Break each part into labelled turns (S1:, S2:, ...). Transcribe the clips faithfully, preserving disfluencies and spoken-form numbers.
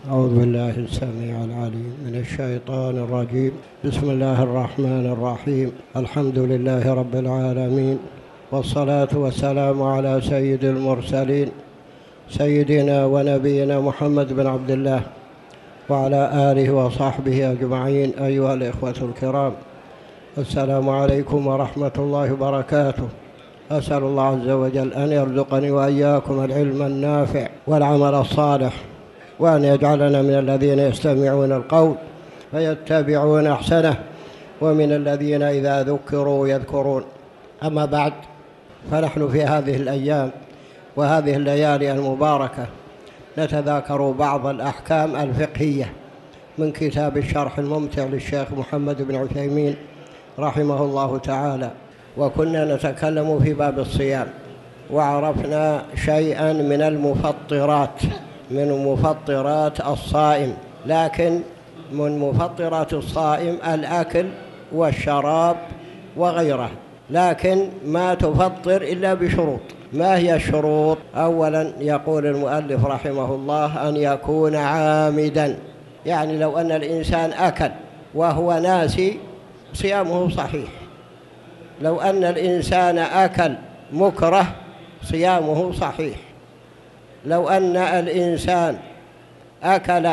S1: أعوذ بالله السميع العليم من الشيطان الرجيم. بسم الله الرحمن الرحيم. الحمد لله رب العالمين، والصلاة والسلام على سيد المرسلين سيدنا ونبينا محمد بن عبد الله وعلى آله وصحبه أجمعين. أيها الإخوة الكرام، السلام عليكم ورحمة الله وبركاته. أسأل الله عز وجل أن يرزقني وإياكم العلم النافع والعمل الصالح، وأن يجعلنا من الذين يستمعون القول فيتبعون أحسنه، ومن الذين إذا ذكروا يذكرون. أما بعد، فنحن في هذه الأيام وهذه الليالي المباركة نتذاكر بعض الأحكام الفقهية من كتاب الشرح الممتع للشيخ محمد بن عثيمين رحمه الله تعالى. وكنا نتكلم في باب الصيام، وعرفنا شيئا من المفطرات من مفطرات الصائم، لكن من مفطرات الصائم الأكل والشراب وغيره، لكن ما تفطر إلا بشروط. ما هي الشروط؟ أولا يقول المؤلف رحمه الله أن يكون عامدا، يعني لو أن الإنسان أكل وهو ناسي صيامه صحيح. لو أن الإنسان أكل مكره صيامه صحيح. لو أن الإنسان أكل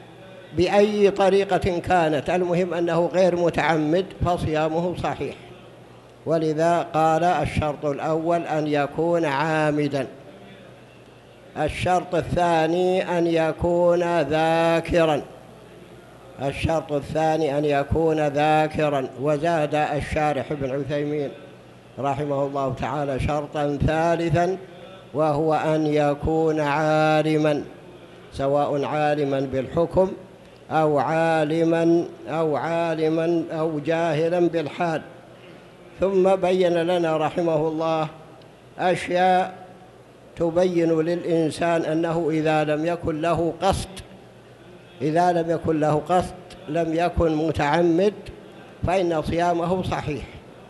S1: بأي طريقة كانت، المهم أنه غير متعمد، فصيامه صحيح. ولذا قال الشرط الأول أن يكون عامدا. الشرط الثاني أن يكون ذاكرا الشرط الثاني أن يكون ذاكرا وزاد الشارح ابن عثيمين رحمه الله تعالى شرطا ثالثا، وهو أن يكون عالما، سواء عالما بالحكم أو عالما أو عالما أو جاهلا بالحال. ثم بين لنا رحمه الله أشياء تبين للإنسان أنه إذا لم يكن له قصد إذا لم يكن له قصد لم يكن متعمد، فإن صيامه صحيح.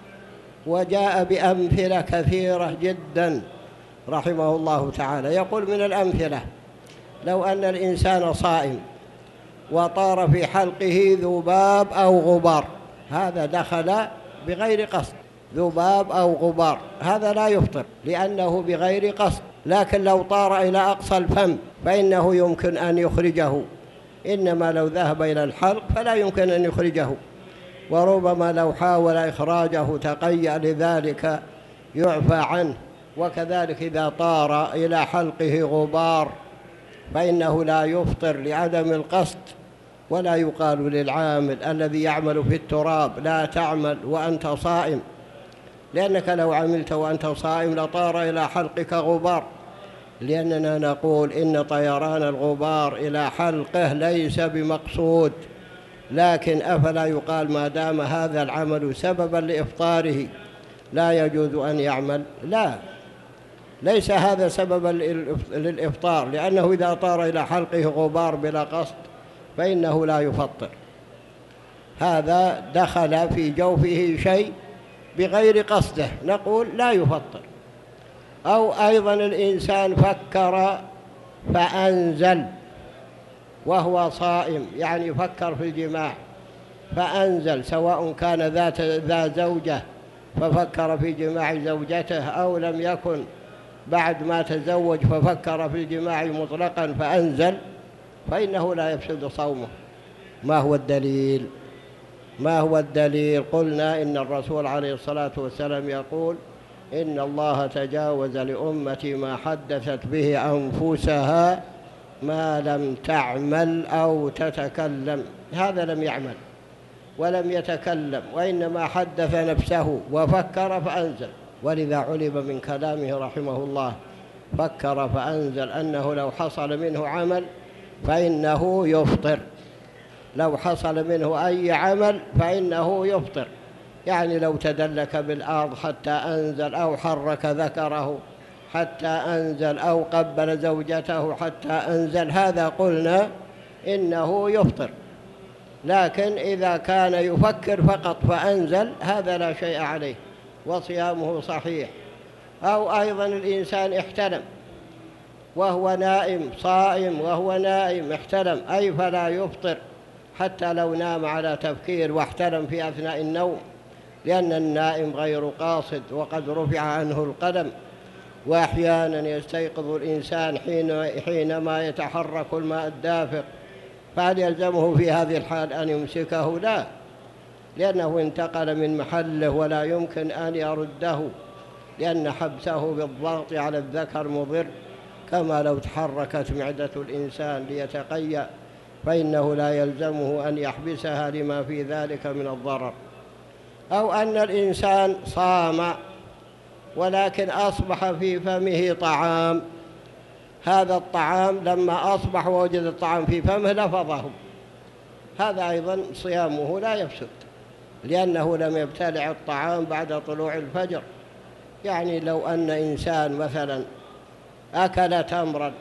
S1: وجاء بأمثلة كثيرة جدا رحمه الله تعالى. يقول من الأمثلة: لو أن الإنسان صائم وطار في حلقه ذباب أو غبار، هذا دخل بغير قصد، ذباب أو غبار، هذا لا يفطر لأنه بغير قصد. لكن لو طار إلى أقصى الفم فإنه يمكن أن يخرجه، إنما لو ذهب إلى الحلق فلا يمكن أن يخرجه، وربما لو حاول إخراجه تقيأ لذلك يعفى عنه. وكذلك إذا طار إلى حلقه غبار فإنه لا يفطر لعدم القصد. ولا يقال للعامل الذي يعمل في التراب لا تعمل وأنت صائم، لأنك لو عملت وأنت صائم لطار إلى حلقك غبار، لأننا نقول إن طيران الغبار إلى حلقه ليس بمقصود. لكن أفلا يقال ما دام هذا العمل سببا لإفطاره لا يجوز أن يعمل؟ لا، ليس هذا سببا للإفطار، لأنه إذا طار إلى حلقه غبار بلا قصد فإنه لا يفطر. هذا دخل في جوفه شيء بغير قصده، نقول لا يفطر. أو أيضا الإنسان فكر فأنزل وهو صائم، يعني فكر في الجماع فأنزل، سواء كان ذات ذا زوجة ففكر في جماع زوجته، أو لم يكن بعد ما تزوج ففكر في الجماع مطلقا فأنزل، فإنه لا يفسد صومه. ما هو الدليل؟ ما هو الدليل؟ قلنا إن الرسول عليه الصلاة والسلام يقول: إن الله تجاوز لأمتي ما حدثت به أنفسها ما لم تعمل أو تتكلم. هذا لم يعمل ولم يتكلم، وإنما حدث نفسه وفكر فأنزل. ولذا علم من كلامه رحمه الله فكر فأنزل أنه لو حصل منه عمل فإنه يفطر، لو حصل منه أي عمل فإنه يفطر. يعني لو تدلك بالأرض حتى أنزل، أو حرك ذكره حتى أنزل، أو قبل زوجته حتى أنزل، هذا قلنا إنه يفطر. لكن إذا كان يفكر فقط فأنزل هذا لا شيء عليه وصيامه صحيح. أو أيضا الإنسان احتلم وهو نائم، صائم وهو نائم احتلم، أي فلا يفطر حتى لو نام على تفكير واحتلم في أثناء النوم، لأن النائم غير قاصد وقد رفع عنه القلم. وأحيانا يستيقظ الإنسان حين حينما يتحرك الماء الدافق، فهل يلزمه في هذه الحال أن يمسكه؟ لا، لأنه انتقل من محله ولا يمكن أن يرده، لأن حبسه بالضغط على الذكر مضر، كما لو تحركت معدة الإنسان ليتقيأ فإنه لا يلزمه أن يحبسها لما في ذلك من الضرر. أو أن الإنسان صام ولكن أصبح في فمه طعام، هذا الطعام لما أصبح ووجد الطعام في فمه لفظه، هذا أيضا صيامه لا يفسد، لأنه لم يبتلع الطعام بعد طلوع الفجر. يعني لو أن إنسان مثلا أكل تمرا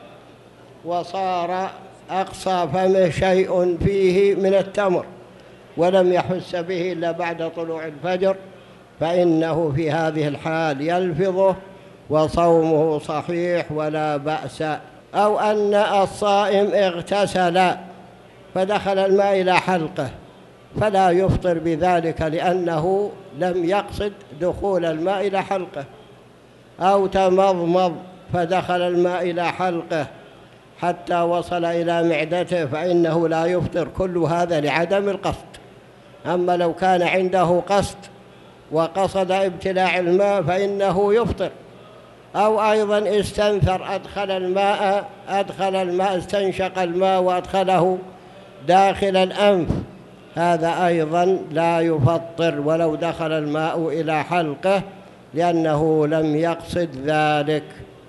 S1: وصار أقصى فمه شيء فيه من التمر ولم يحس به إلا بعد طلوع الفجر، فإنه في هذه الحال يلفظه وصومه صحيح ولا بأس. أو أن الصائم اغتسل فدخل الماء إلى حلقه فلا يفطر بذلك، لأنه لم يقصد دخول الماء إلى حلقه. أو تمضمض فدخل الماء إلى حلقه حتى وصل إلى معدته، فإنه لا يفطر، كل هذا لعدم القصد. أما لو كان عنده قصد وقصد ابتلاع الماء فإنه يفطر. أو أيضا استنثر، أدخل الماء أدخل الماء استنشق الماء وأدخله داخل الأنف، هذا أيضا لا يفطر ولو دخل الماء إلى حلقه، لأنه لم يقصد ذلك.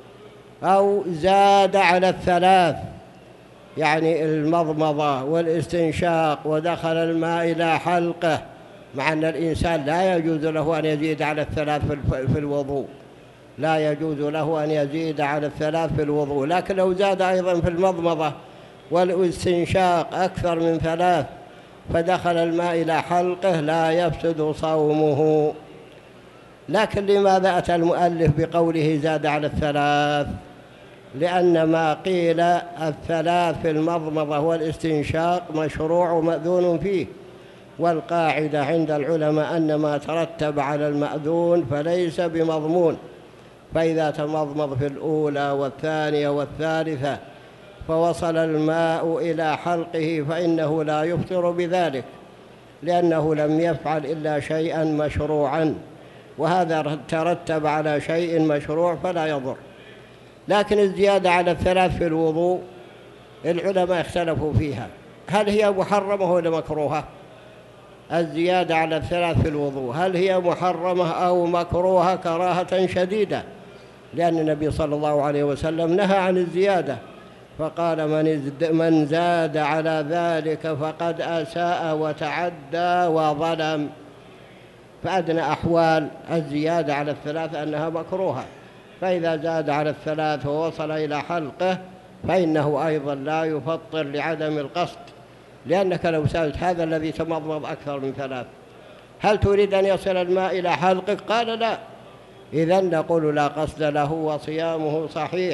S1: أو زاد على الثلاث، يعني المضمضة والاستنشاق ودخل الماء إلى حلقه، مع أن الإنسان لا يجوز له أن يزيد على الثلاث في الوضوء، لا يجوز له أن يزيد على الثلاث في الوضوء، لكن لو زاد أيضا في المضمضة والاستنشاق أكثر من ثلاث فدخل الماء إلى حلقه لا يفسد صومه. لكن لماذا أتى المؤلف بقوله زاد على الثلاث؟ لأن ما قيل الثلاث في المضمضة والاستنشاق مشروع ومأذون فيه، والقاعدة عند العلماء أن ما ترتب على المأذون فليس بمضمون، فإذا تمضمض في الأولى والثانية والثالثة فوصل الماء إلى حلقه فإنه لا يفطر بذلك، لأنه لم يفعل إلا شيئا مشروعا، وهذا ترتب على شيء مشروع فلا يضر. لكن الزيادة على الثلاث في الوضوء العلماء اختلفوا فيها، هل هي محرمة ولا مكروهة؟ الزيادة على الثلاث في الوضوء هل هي محرمة أو مكروهة كراهة شديدة؟ لأن النبي صلى الله عليه وسلم نهى عن الزيادة، فقال من من زاد على ذلك فقد أساء وتعدى وظلم. فأدنى أحوال الزيادة على الثلاث أنها مكروهة، فإذا زاد على الثلاث ووصل إلى حلقه فإنه أيضا لا يفطر لعدم القصد، لأنك لو سألت هذا الذي تمضمض أكثر من ثلاث هل تريد أن يصل الماء إلى حلقك؟ قال لا، إذن نقول لا قصد له وصيامه صحيح.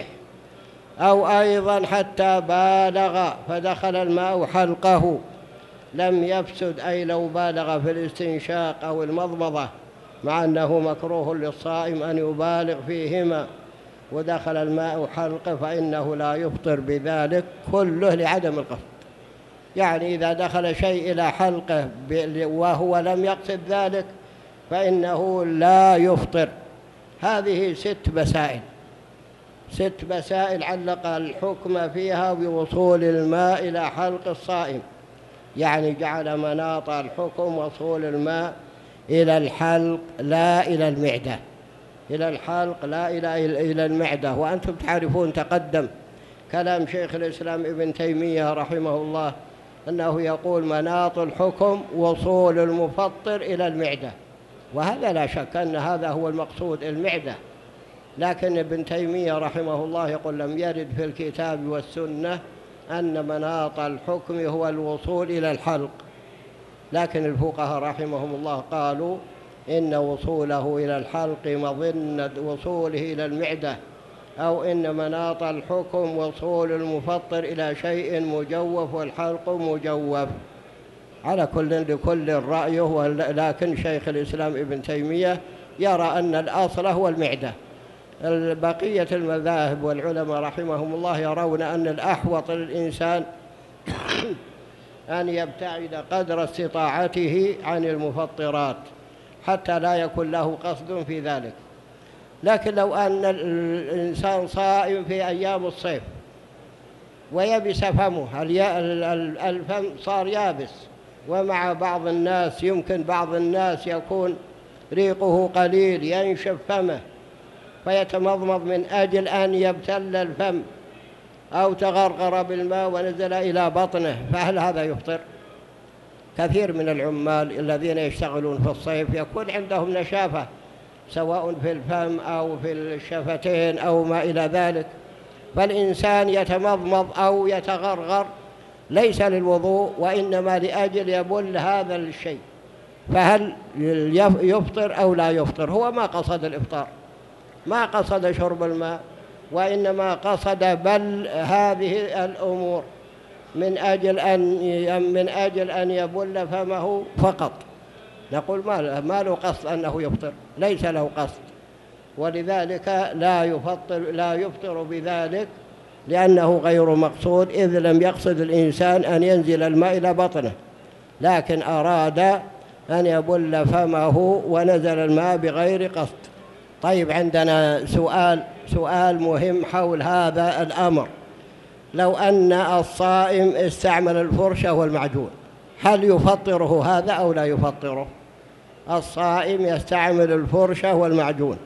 S1: أو أيضا حتى بالغ فدخل الماء حلقه لم يفسد، أي لو بالغ في الاستنشاق أو المضمضة، مع أنه مكروه للصائم أن يبالغ فيهما، ودخل الماء حلقه فإنه لا يفطر بذلك، كله لعدم القصد. يعني إذا دخل شيء إلى حلقه وهو لم يقصد ذلك فإنه لا يفطر. هذه ست مسائل ست مسائل علق الحكم فيها بوصول الماء إلى حلق الصائم، يعني جعل مناط الحكم وصول الماء إلى الحلق لا إلى المعدة، إلى الحلق لا إلى إلى المعدة. وأنتم تعرفون تقدم كلام شيخ الإسلام ابن تيمية رحمه الله أنه يقول مناط الحكم وصول المفطر إلى المعدة، وهذا لا شك أن هذا هو المقصود، المعدة. لكن ابن تيمية رحمه الله يقول لم يرد في الكتاب والسنة أن مناط الحكم هو الوصول إلى الحلق، لكن الفقهاء رحمهم الله قالوا إن وصوله إلى الحلق مظنة وصوله إلى المعدة، أو إن مناط الحكم وصول المفطر إلى شيء مجوف والحلق مجوف. على كل لكل رأيه، لكن شيخ الإسلام ابن تيمية يرى أن الأصل هو المعدة. بقية المذاهب والعلماء رحمهم الله يرون أن الأحوط للإنسان أن يبتعد قدر استطاعته عن المفطرات حتى لا يكون له قصد في ذلك. لكن لو أن الإنسان صائم في أيام الصيف ويبس فمه، الفم صار يابس، ومع بعض الناس يمكن بعض الناس يكون ريقه قليل ينشف فمه فيتمضمض من أجل أن يبتل الفم، أو تغرغر بالماء ونزل إلى بطنه، فهل هذا يفطر؟ كثير من العمال الذين يشتغلون في الصيف يكون عندهم نشافة سواء في الفم أو في الشفتين أو ما إلى ذلك، فالإنسان يتمضمض أو يتغرغر ليس للوضوء وإنما لأجل يبل هذا الشيء، فهل يفطر أو لا يفطر؟ هو ما قصد الإفطار، ما قصد شرب الماء، وإنما قصد بل هذه الأمور من أجل أن من أجل أن يبل فمه فقط. نقول ما ما له قصد أنه يفطر، ليس له قصد، ولذلك لا يفطر لا يفطر بذلك لأنه غير مقصود، إذ لم يقصد الإنسان أن ينزل الماء إلى بطنه، لكن أراد أن يبل فمه ونزل الماء بغير قصد. طيب، عندنا سؤال سؤال مهم حول هذا الأمر. لو أن الصائم استعمل الفرشة والمعجون، هل يفطره هذا أو لا يفطره؟ الصائم يستعمل الفرشة والمعجون،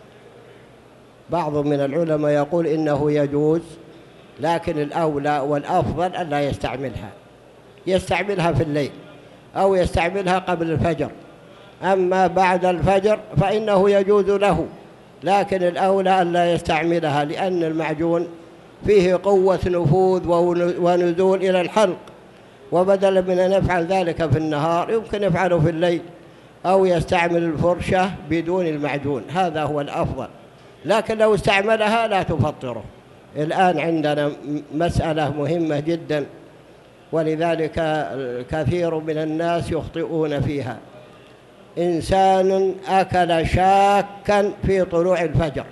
S1: بعض من العلماء يقول إنه يجوز، لكن الأولى والأفضل أن لا يستعملها، يستعملها في الليل أو يستعملها قبل الفجر، أما بعد الفجر فإنه يجوز له، لكن الأولى أن لا يستعملها، لأن المعجون فيه قوة نفوذ ونزول إلى الحلق، وبدلا من أن يفعل ذلك في النهار يمكن يفعله في الليل، أو يستعمل الفرشة بدون المعجون، هذا هو الأفضل، لكن لو استعملها لا تفطره. الآن عندنا مسألة مهمة جدا، ولذلك كثير من الناس يخطئون فيها. إنسان أكل شاكا في طلوع الفجر،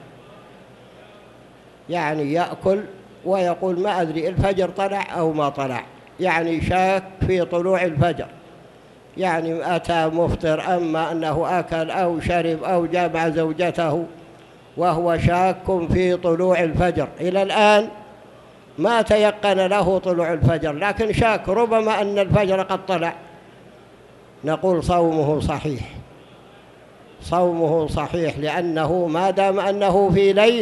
S1: يعني يأكل ويقول ما أدري الفجر طلع أو ما طلع، يعني شاك في طلوع الفجر، يعني أتى مفطر، أما أنه أكل أو شرب أو جامع زوجته وهو شاك في طلوع الفجر، إلى الآن ما تيقن له طلوع الفجر، لكن شاك ربما أن الفجر قد طلع، نقول صومه صحيح، صومه صحيح، لأنه ما دام أنه في ليل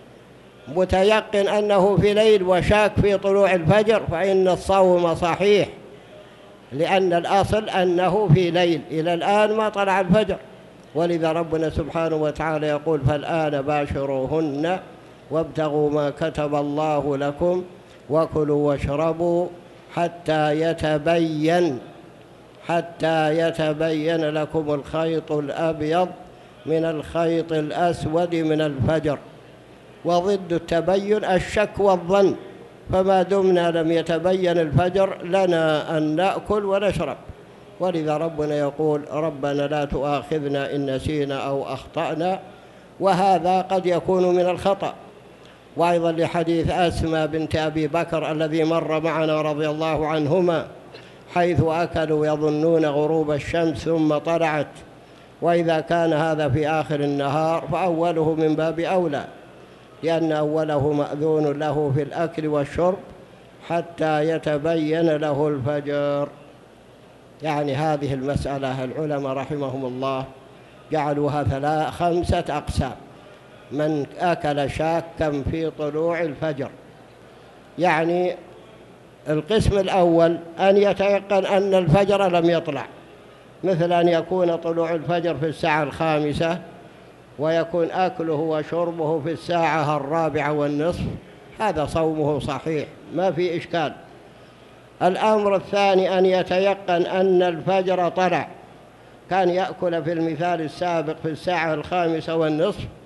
S1: متيقن أنه في ليل وشاك في طلوع الفجر فإن الصوم صحيح، لأن الأصل أنه في ليل، إلى الآن ما طلع الفجر، ولذا ربنا سبحانه وتعالى يقول فالآن باشروهن وابتغوا ما كتب الله لكم وكلوا واشربوا حتى يتبين حتى يتبين لكم الخيط الأبيض من الخيط الأسود من الفجر، وضد التبين الشك والظن، فما دمنا لم يتبين الفجر لنا أن نأكل ونشرب، ولذا ربنا يقول ربنا لا تؤاخذنا إن نسينا أو أخطأنا، وهذا قد يكون من الخطأ. وأيضا لحديث أسماء بنت أبي بكر الذي مر معنا رضي الله عنهما، حيث أكلوا يظنون غروب الشمس ثم طلعت، وإذا كان هذا في آخر النهار فأوله من باب أولى، لأن أوله مأذون له في الأكل والشرب حتى يتبين له الفجر. يعني هذه المسألة العلماء رحمهم الله جعلوها ثلاث خمسة أقسام: من أكل شاكا في طلوع الفجر، يعني القسم الأول أن يتيقن أن الفجر لم يطلع، مثل أن يكون طلوع الفجر في الساعة الخامسة ويكون أكله وشربه في الساعة الرابعة والنصف، هذا صومه صحيح ما في إشكال. الأمر الثاني أن يتيقن أن الفجر طلع، كان يأكل في المثال السابق في الساعة الخامسة والنصف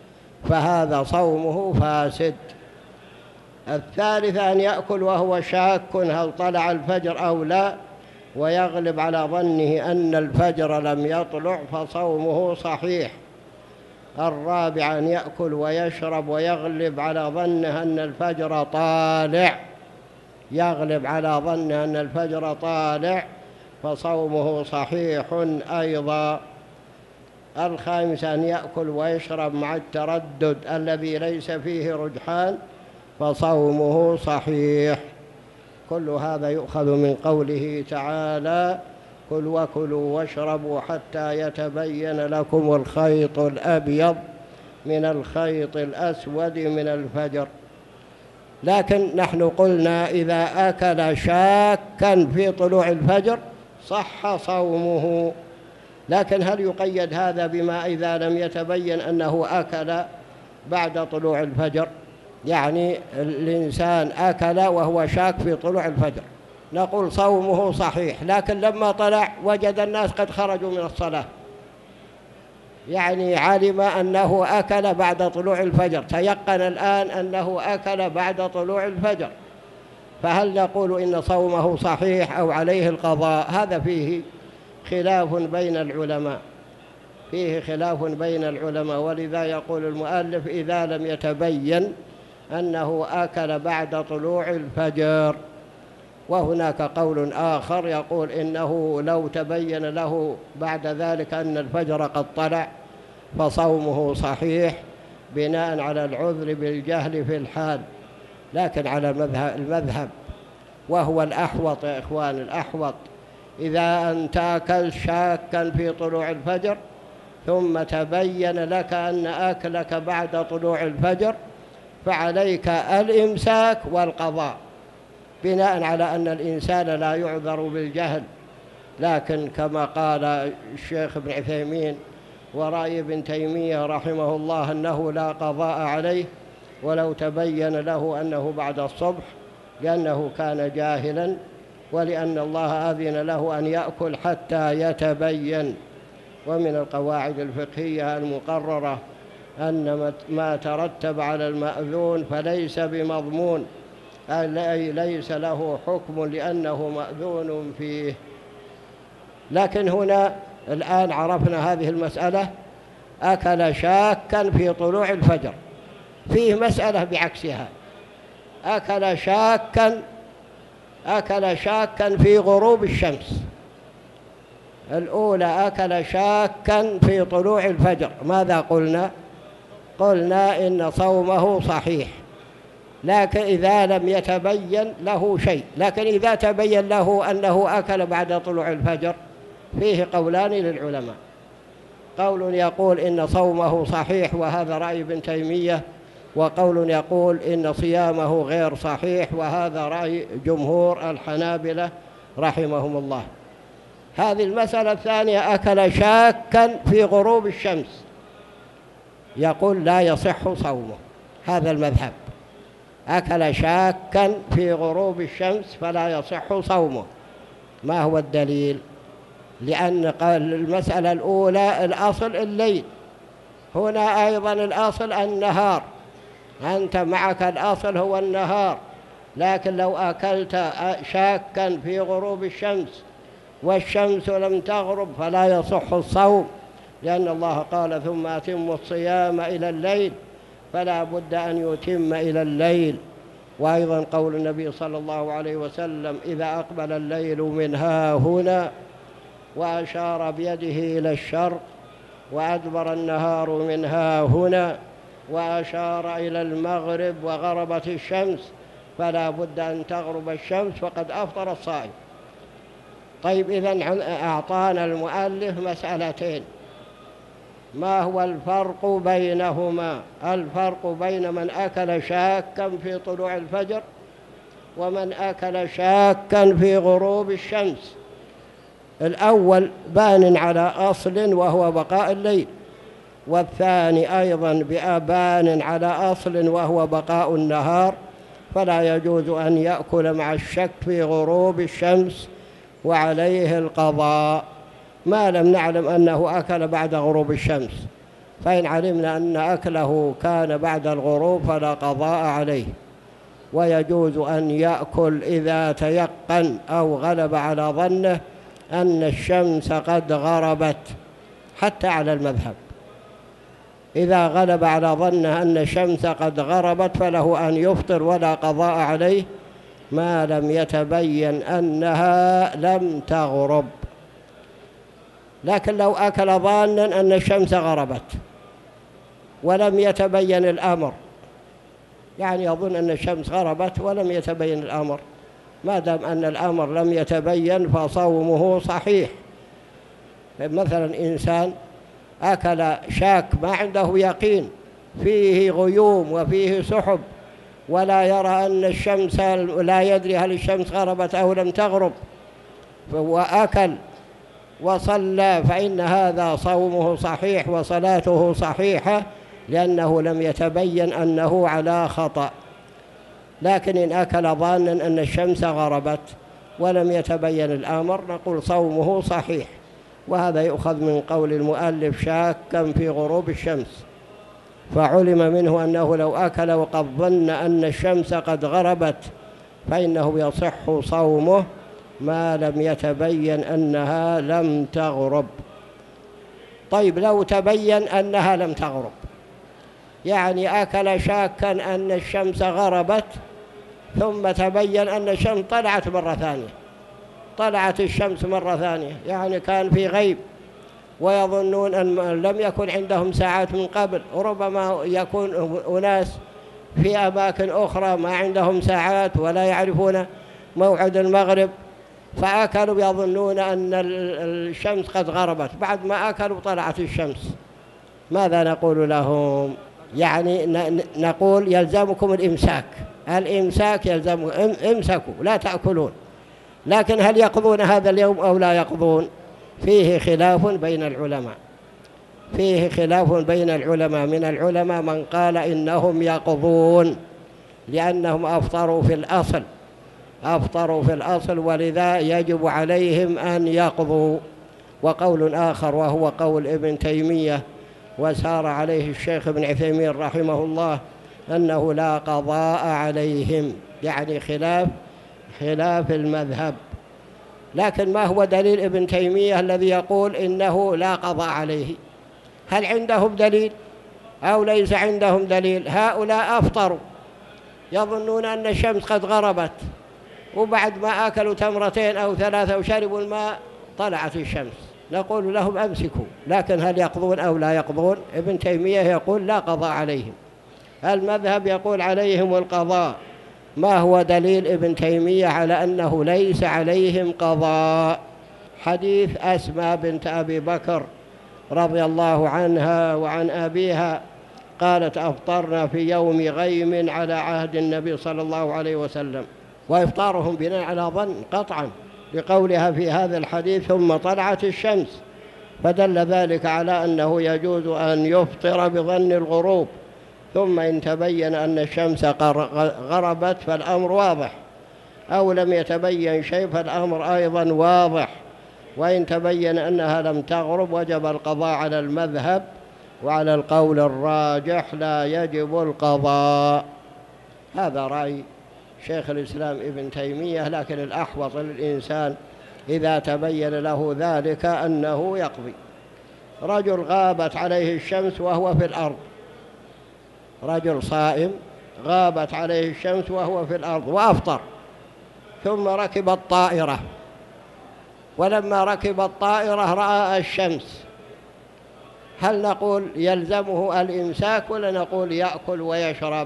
S1: فهذا صومه فاسد. الثالث أن يأكل وهو شاك هل طلع الفجر أو لا، ويغلب على ظنه أن الفجر لم يطلع، فصومه صحيح. الرابع أن يأكل ويشرب ويغلب على ظنه أن الفجر طالع، يغلب على ظنه أن الفجر طالع، فصومه صحيح أيضا. الخامس أن يأكل ويشرب مع التردد الذي ليس فيه رجحان، فصومه صحيح. كل هذا يؤخذ من قوله تعالى: كل وكلوا واشربوا حتى يتبين لكم الخيط الأبيض من الخيط الأسود من الفجر. لكن نحن قلنا إذا أكل شاكا في طلوع الفجر صح صومه، لكن هل يقيد هذا بما إذا لم يتبين أنه أكل بعد طلوع الفجر؟ يعني الإنسان أكل وهو شاك في طلوع الفجر، نقول صومه صحيح، لكن لما طلع وجد الناس قد خرجوا من الصلاة، يعني علم أنه أكل بعد طلوع الفجر، تيقن الآن أنه أكل بعد طلوع الفجر، فهل نقول إن صومه صحيح أو عليه القضاء؟ هذا فيه خلاف بين العلماء، فيه خلاف بين العلماء، ولذا يقول المؤلف: إذا لم يتبين أنه أكل بعد طلوع الفجر. وهناك قول آخر يقول إنه لو تبين له بعد ذلك أن الفجر قد طلع فصومه صحيح بناء على العذر بالجهل في الحال. لكن على المذهب وهو الأحوط يا إخوان، الأحوط إذا أنت أكلت شاكا في طلوع الفجر ثم تبين لك أن أكلك بعد طلوع الفجر، فعليك الإمساك والقضاء بناء على أن الإنسان لا يعذر بالجهل. لكن كما قال الشيخ ابن عثيمين ورأي ابن تيمية رحمه الله أنه لا قضاء عليه ولو تبين له أنه بعد الصبح، لأنه كان جاهلا، ولأن الله أذن له أن يأكل حتى يتبين. ومن القواعد الفقهية المقررة أن ما ترتب على المأذون فليس بمضمون، أي ليس له حكم لأنه مأذون فيه. لكن هنا الآن عرفنا هذه المسألة، أكل شاكا في طلوع الفجر. فيه مسألة بعكسها، أكل شاكا أكل شاكا في غروب الشمس. الأولى أكل شاكا في طلوع الفجر، ماذا قلنا؟ قلنا إن صومه صحيح، لكن إذا لم يتبين له شيء. لكن إذا تبين له أنه أكل بعد طلوع الفجر فيه قولان للعلماء، قول يقول إن صومه صحيح وهذا رأي ابن تيمية، وقول يقول إن صيامه غير صحيح وهذا رأي جمهور الحنابلة رحمهم الله. هذه المسألة الثانية، أكل شاكا في غروب الشمس، يقول لا يصح صومه، هذا المذهب، أكل شاكا في غروب الشمس فلا يصح صومه. ما هو الدليل؟ لأن المسألة الأولى الأصل الليل، هنا أيضا الأصل النهار، أنت معك الأصل هو النهار، لكن لو أكلت شاكا في غروب الشمس والشمس لم تغرب فلا يصح الصوم، لأن الله قال ثم أتموا الصيام إلى الليل، فلا بد أن يتم إلى الليل. وأيضا قول النبي صلى الله عليه وسلم إذا أقبل الليل من ها هنا وأشار بيده إلى الشرق، وأدبر النهار من ها هنا وأشار إلى المغرب وغربت الشمس، فلا بد أن تغرب الشمس فقد أفطر الصائم. طيب، إذن أعطانا المؤلف مسألتين، ما هو الفرق بينهما؟ الفرق بين من أكل شاكا في طلوع الفجر ومن أكل شاكا في غروب الشمس. الأول بان على أصل وهو بقاء الليل، والثاني أيضا بأبان على أصل وهو بقاء النهار، فلا يجوز أن يأكل مع الشك في غروب الشمس وعليه القضاء ما لم نعلم أنه أكل بعد غروب الشمس، فإن علمنا أن أكله كان بعد الغروب فلا قضاء عليه، ويجوز أن يأكل إذا تيقن أو غلب على ظنه أن الشمس قد غربت، حتى على المذهب إذا غلب على ظنه أن الشمس قد غربت فله أن يفطر ولا قضاء عليه ما لم يتبين أنها لم تغرب. لكن لو أكل ظانا أن الشمس غربت ولم يتبين الأمر، يعني يظن أن الشمس غربت ولم يتبين الأمر، ما دام أن الأمر لم يتبين فصومه صحيح. مثلا إنسان أكل شاك ما عنده يقين، فيه غيوم وفيه سحب ولا يرى أن الشمس، لا يدري هل الشمس غربت أو لم تغرب، وأكل وصلى، فإن هذا صومه صحيح وصلاته صحيحة، لأنه لم يتبين أنه على خطأ. لكن إن أكل ظانا أن الشمس غربت ولم يتبين الأمر نقول صومه صحيح. وهذا يؤخذ من قول المؤلف شاكا في غروب الشمس، فعلم منه أنه لو أكل وقد ظن أن الشمس قد غربت فإنه يصح صومه ما لم يتبين أنها لم تغرب. طيب لو تبين أنها لم تغرب، يعني أكل شاكا أن الشمس غربت ثم تبين أن الشمس طلعت مرة ثانية، طلعت الشمس مرة ثانية، يعني كان في غيب ويظنون أن لم يكن عندهم ساعات من قبل، وربما يكون أناس في أماكن أخرى ما عندهم ساعات ولا يعرفون موعد المغرب، فأكلوا يظنون أن الشمس قد غربت، بعد ما أكلوا طلعت الشمس. ماذا نقول لهم؟ يعني نقول يلزمكم الإمساك، الإمساك يلزمكم، امسكوا لا تأكلون. لكن هل يقضون هذا اليوم أو لا يقضون؟ فيه خلاف بين العلماء، فيه خلاف بين العلماء. من العلماء من قال إنهم يقضون لأنهم أفطروا في الأصل، أفطروا في الأصل ولذا يجب عليهم أن يقضوا. وقول آخر وهو قول ابن تيمية وسار عليه الشيخ ابن عثيمين رحمه الله أنه لا قضاء عليهم، يعني خلاف خلاف المذهب. لكن ما هو دليل ابن تيمية الذي يقول إنه لا قضاء عليه؟ هل عندهم دليل أو ليس عندهم دليل؟ هؤلاء أفطروا يظنون أن الشمس قد غربت، وبعد ما أكلوا تمرتين أو ثلاثة وشربوا الماء طلعت الشمس، نقول لهم أمسكوا. لكن هل يقضون أو لا يقضون؟ ابن تيمية يقول لا قضاء عليهم، المذهب يقول عليهم القضاء. ما هو دليل ابن تيمية على أنه ليس عليهم قضاء؟ حديث أسماء بنت أبي بكر رضي الله عنها وعن أبيها قالت أفطرنا في يوم غيم على عهد النبي صلى الله عليه وسلم، وإفطارهم بناء على ظن قطعا لقولها في هذا الحديث ثم طلعت الشمس، فدل ذلك على أنه يجوز أن يفطر بظن الغروب، ثم إن تبين أن الشمس غربت فالأمر واضح، أو لم يتبين شيء فالأمر أيضا واضح. وإن تبين أنها لم تغرب وجب القضاء على المذهب، وعلى القول الراجح لا يجب القضاء. هذا رأي شيخ الإسلام ابن تيمية، لكن الأحوط للإنسان إذا تبين له ذلك أنه يقضي. رجل غابت عليه الشمس وهو في الأرض، رجل صائم غابت عليه الشمس وهو في الأرض وأفطر، ثم ركب الطائرة، ولما ركب الطائرة رأى الشمس، هل نقول يلزمه الإمساك ولا نقول يأكل ويشرب؟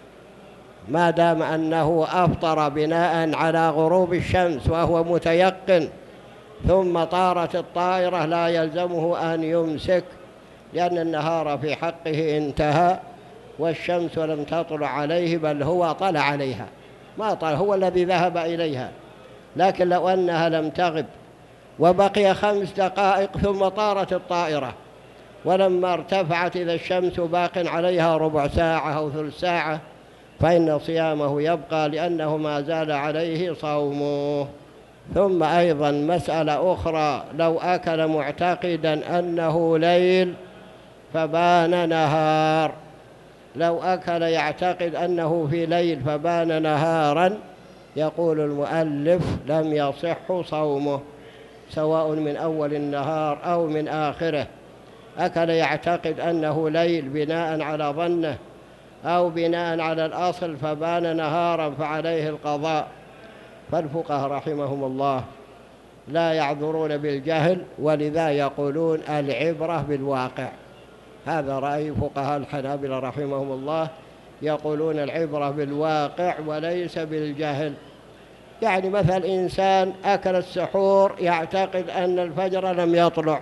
S1: ما دام أنه أفطر بناء على غروب الشمس وهو متيقن ثم طارت الطائرة لا يلزمه أن يمسك، لأن النهار في حقه انتهى والشمس لم تطلع عليه، بل هو طلع عليها، ما طلع، هو الذي ذهب إليها. لكن لو أنها لم تغب وبقي خمس دقائق ثم طارت الطائرة، ولما ارتفعت إذا الشمس باق عليها ربع ساعة أو ثلث ساعة، فإن صيامه يبقى لأنه ما زال عليه صومه. ثم أيضا مسألة أخرى، لو أكل معتقدا أنه ليل فبان نهار، لو أكل يعتقد أنه في ليل فبان نهارا، يقول المؤلف لم يصح صومه، سواء من أول النهار أو من آخره. أكل يعتقد أنه ليل بناء على ظنه أو بناء على الأصل فبان نهارا فعليه القضاء. فالفقهاء رحمهم الله لا يعذرون بالجهل، ولذا يقولون العبرة بالواقع. هذا رأي فقهاء الحنابلة رحمهم الله، يقولون العبرة بالواقع وليس بالجهل. يعني مثل إنسان أكل السحور يعتقد أن الفجر لم يطلع،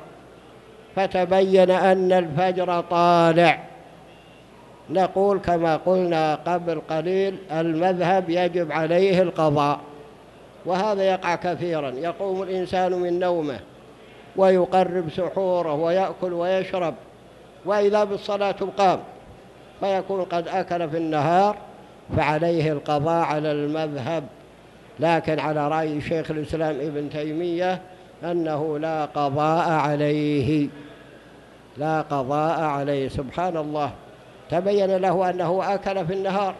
S1: فتبين أن الفجر طالع، نقول كما قلنا قبل قليل المذهب يجب عليه القضاء. وهذا يقع كثيرا، يقوم الإنسان من نومه ويقرب سحوره ويأكل ويشرب، وإذا بالصلاة قام، فيكون قد أكل في النهار، فعليه القضاء على المذهب. لكن على رأي شيخ الإسلام ابن تيمية أنه لا قضاء عليه، لا قضاء عليه. سبحان الله، تبين له أنه أكل في النهار،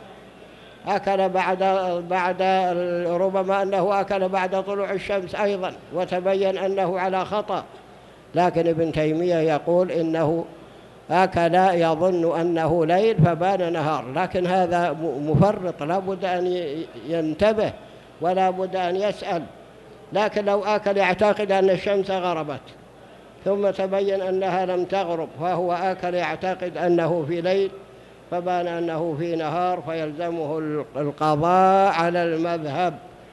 S1: أكل بعد بعد ربما أنه أكل بعد طلوع الشمس أيضا، وتبين أنه على خطأ. لكن ابن تيمية يقول إنه أكل يظن أنه ليل فبان نهار، لكن هذا مفرط، لا بد أن ينتبه ولا بد أن يسأل. لكن لو أكل يعتقد أن الشمس غربت ثم تبين أنها لم تغرب، فهو أكل يعتقد أنه في ليل فبان أنه في نهار، فيلزمه القضاء على المذهب.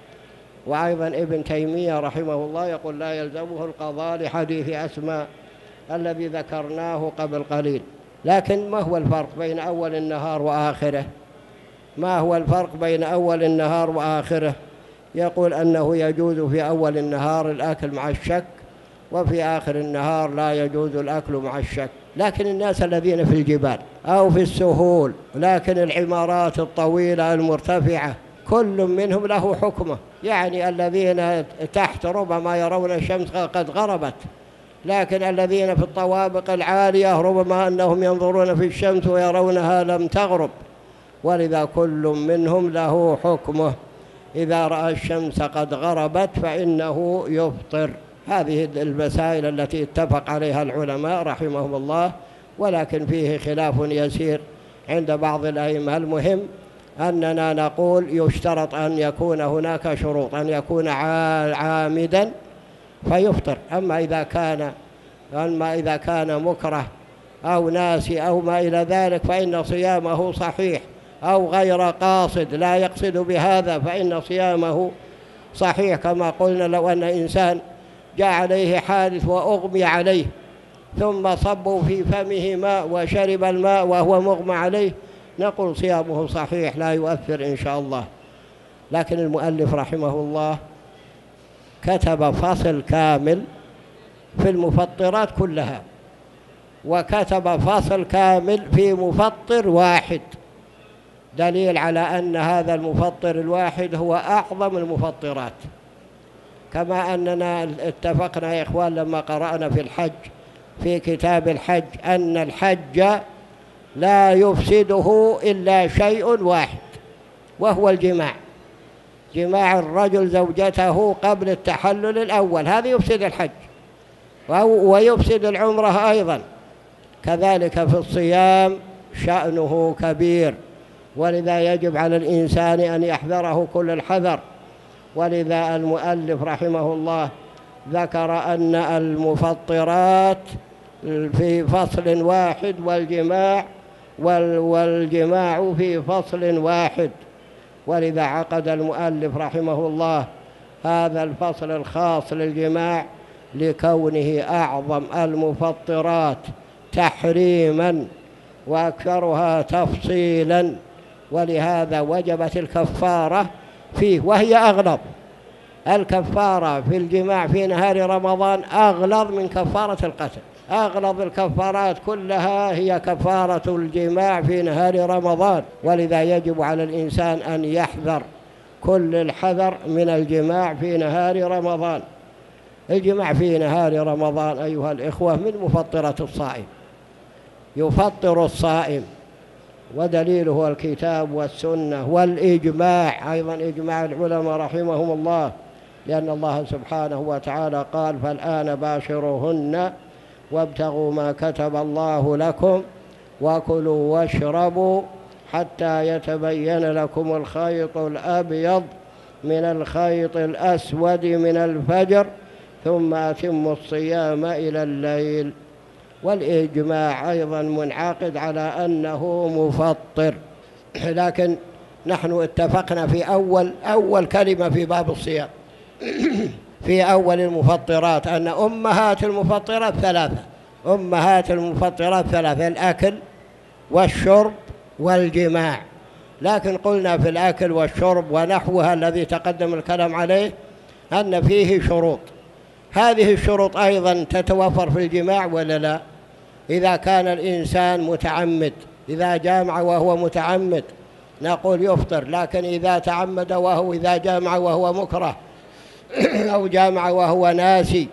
S1: وأيضا ابن تيمية رحمه الله يقول لا يلزمه القضاء لحديث أسماء الذي ذكرناه قبل قليل. لكن ما هو الفرق بين أول النهار وآخره؟ ما هو الفرق بين أول النهار وآخره؟ يقول أنه يجوز في أول النهار الأكل مع الشك، وفي آخر النهار لا يجوز الأكل مع الشك. لكن الناس الذين في الجبال أو في السهول، لكن العمارات الطويلة المرتفعة، كل منهم له حكمه. يعني الذين تحت ربما يرون الشمس قد غربت، لكن الذين في الطوابق العالية ربما أنهم ينظرون في الشمس ويرونها لم تغرب، ولذا كل منهم له حكمه. إذا رأى الشمس قد غربت فإنه يفطر. هذه المسائل التي اتفق عليها العلماء رحمهم الله، ولكن فيه خلاف يسير عند بعض الأئمة. المهم أننا نقول يشترط أن يكون هناك شروط، أن يكون عامدا فيفطر. أما إذا كان أما إذا كان مكره أو ناسي أو ما إلى ذلك فإن صيامه صحيح، أو غير قاصد لا يقصد بهذا فإن صيامه صحيح. كما قلنا لو أن إنسان جاء عليه حادث وأغمي عليه ثم صبوا في فمه ماء وشرب الماء وهو مغمى عليه، نقول صيامه صحيح لا يؤثر إن شاء الله. لكن المؤلف رحمه الله كتب فصل كامل في المفطرات كلها، وكتب فصل كامل في مفطر واحد، دليل على أن هذا المفطر الواحد هو أعظم المفطرات. كما أننا اتفقنا يا إخوان لما قرأنا في الحج في كتاب الحج أن الحج لا يفسده إلا شيء واحد، وهو الجماع. جماع الرجل زوجته قبل التحلل الأول، هذا يفسد الحج ويفسد العمرة أيضا. كذلك في الصيام شأنه كبير، ولذا يجب على الإنسان أن يحذره كل الحذر. ولذا المؤلف رحمه الله ذكر أن المفطرات في فصل واحد والجماع والجماع في فصل واحد. ولذا عقد المؤلف رحمه الله هذا الفصل الخاص للجماع لكونه أعظم المفطرات تحريما وأكثرها تفصيلا، ولهذا وجبت الكفارة فيه، وهي أغلظ. الكفارة في الجماع في نهار رمضان أغلظ من كفارة القتل. أغلظ الكفارات كلها هي كفارة الجماع في نهار رمضان، ولذا يجب على الإنسان أن يحذر كل الحذر من الجماع في نهار رمضان. الجماع في نهار رمضان أيها الإخوة من مفطرة الصائم، يفطر الصائم، ودليله هو الكتاب والسنة والإجماع، أيضا إجماع العلماء رحمهم الله، لأن الله سبحانه وتعالى قال: فالآن باشروهن وابتغوا ما كتب الله لكم وكلوا واشربوا حتى يتبين لكم الخيط الأبيض من الخيط الأسود من الفجر ثم أتموا الصيام إلى الليل. والإجماع أيضا منعقد على أنه مفطر. لكن نحن اتفقنا في أول أول كلمة في باب الصيام في أول المفطرات أن أمهات المفطرات ثلاثة، أمهات المفطرات ثلاثة: الأكل والشرب والجماع. لكن قلنا في الأكل والشرب ونحوها الذي تقدم الكلام عليه أن فيه شروط، هذه الشروط أيضا تتوفر في الجماع ولا لا؟ إذا كان الإنسان متعمد، إذا جامع وهو متعمد نقول يفطر، لكن إذا تعمد وهو إذا جامع وهو مكره أو جامع وهو ناسي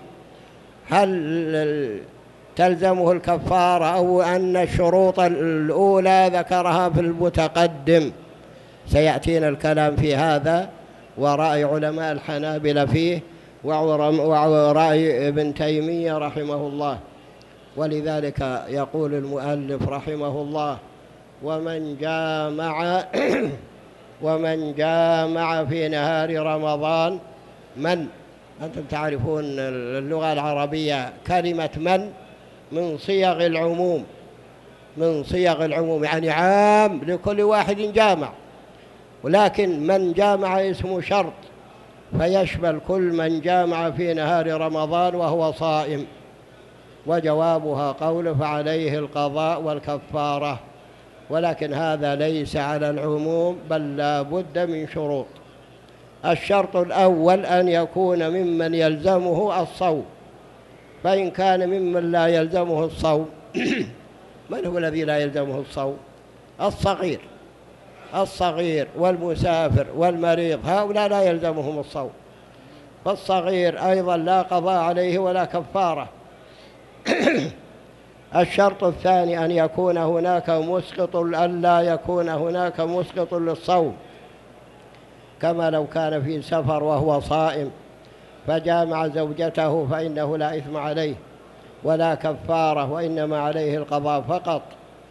S1: هل تلزمه الكفارة أو أن الشروط الأولى ذكرها في المتقدم؟ سيأتينا الكلام في هذا ورأي علماء الحنابلة فيه ورأي ابن تيمية رحمه الله. ولذلك يقول المؤلف رحمه الله: ومن جامع ومن جامع في نهار رمضان. من أنتم تعرفون اللغة العربية كلمة من من صيغ العموم، من صيغ العموم يعني عام لكل واحد جامع، ولكن من جامع اسم شرط فيشمل كل من جامع في نهار رمضان وهو صائم. وجوابها قول فعليه القضاء والكفارة، ولكن هذا ليس على العموم بل لا بد من شروط. الشرط الأول أن يكون ممن يلزمه الصوم، فإن كان ممن لا يلزمه الصوم من هو الذي لا يلزمه الصوم؟ الصغير الصغير والمسافر والمريض، هؤلاء لا يلزمهم الصوم، فالصغير أيضا لا قضاء عليه ولا كفارة. الشرط الثاني أن يكون هناك مسقط، ألا يكون هناك مسقط للصوم، كما لو كان في سفر وهو صائم فجامع زوجته فإنه لا إثم عليه ولا كفارة، وإنما عليه القضاء فقط.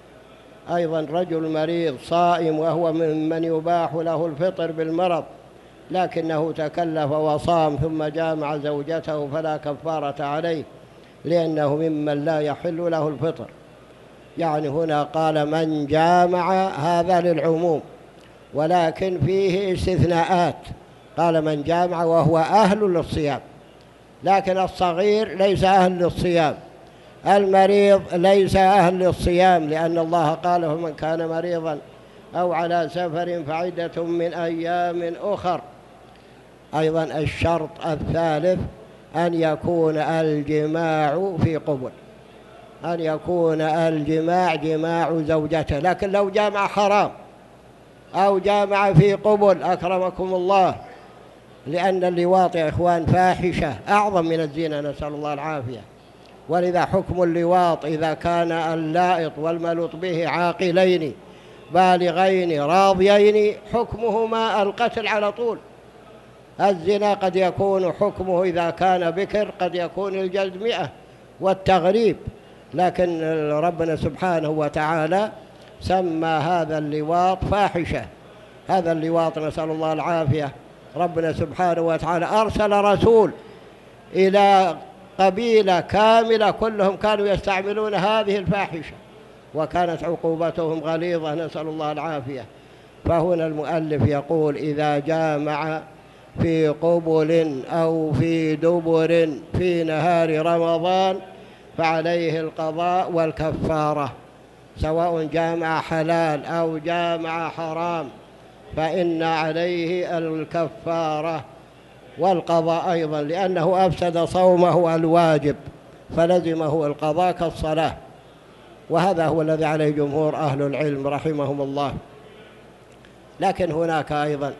S1: أيضا رجل مريض صائم وهو ممن يباح له الفطر بالمرض لكنه تكلف وصام ثم جامع زوجته فلا كفارة عليه لأنه ممن لا يحل له الفطر. يعني هنا قال من جامع، هذا للعموم، ولكن فيه استثناءات، قال من جامع وهو أهل للصيام، لكن الصغير ليس أهل للصيام، المريض ليس أهل للصيام، لأن الله قال فمن كان مريضا أو على سفر فعدة من أيام أخر. أيضا الشرط الثالث أن يكون الجماع في قبل، أن يكون الجماع جماع زوجته، لكن لو جامع حرام أو جامع في قبل أكرمكم الله، لأن اللواط يا إخوان فاحشة أعظم من الزنا، نسأل الله العافية. ولذا حكم اللواط إذا كان اللائط والملوط به عاقلين بالغين راضيين حكمهما القتل على طول. الزنا قد يكون حكمه إذا كان بكر قد يكون الجلد مئة والتغريب، لكن ربنا سبحانه وتعالى سمى هذا اللواط فاحشة. هذا اللواط نسأل الله العافية، ربنا سبحانه وتعالى أرسل رسول إلى قبيلة كاملة كلهم كانوا يستعملون هذه الفاحشة وكانت عقوبتهم غليظة، نسأل الله العافية. فهنا المؤلف يقول إذا جامع في قبل أو في دبر في نهار رمضان فعليه القضاء والكفارة، سواء جامع حلال أو جامع حرام فإن عليه الكفارة والقضاء أيضا، لأنه أفسد صومه الواجب فلزمه القضاء كالصلاة، وهذا هو الذي عليه جمهور أهل العلم رحمهم الله. لكن هناك أيضا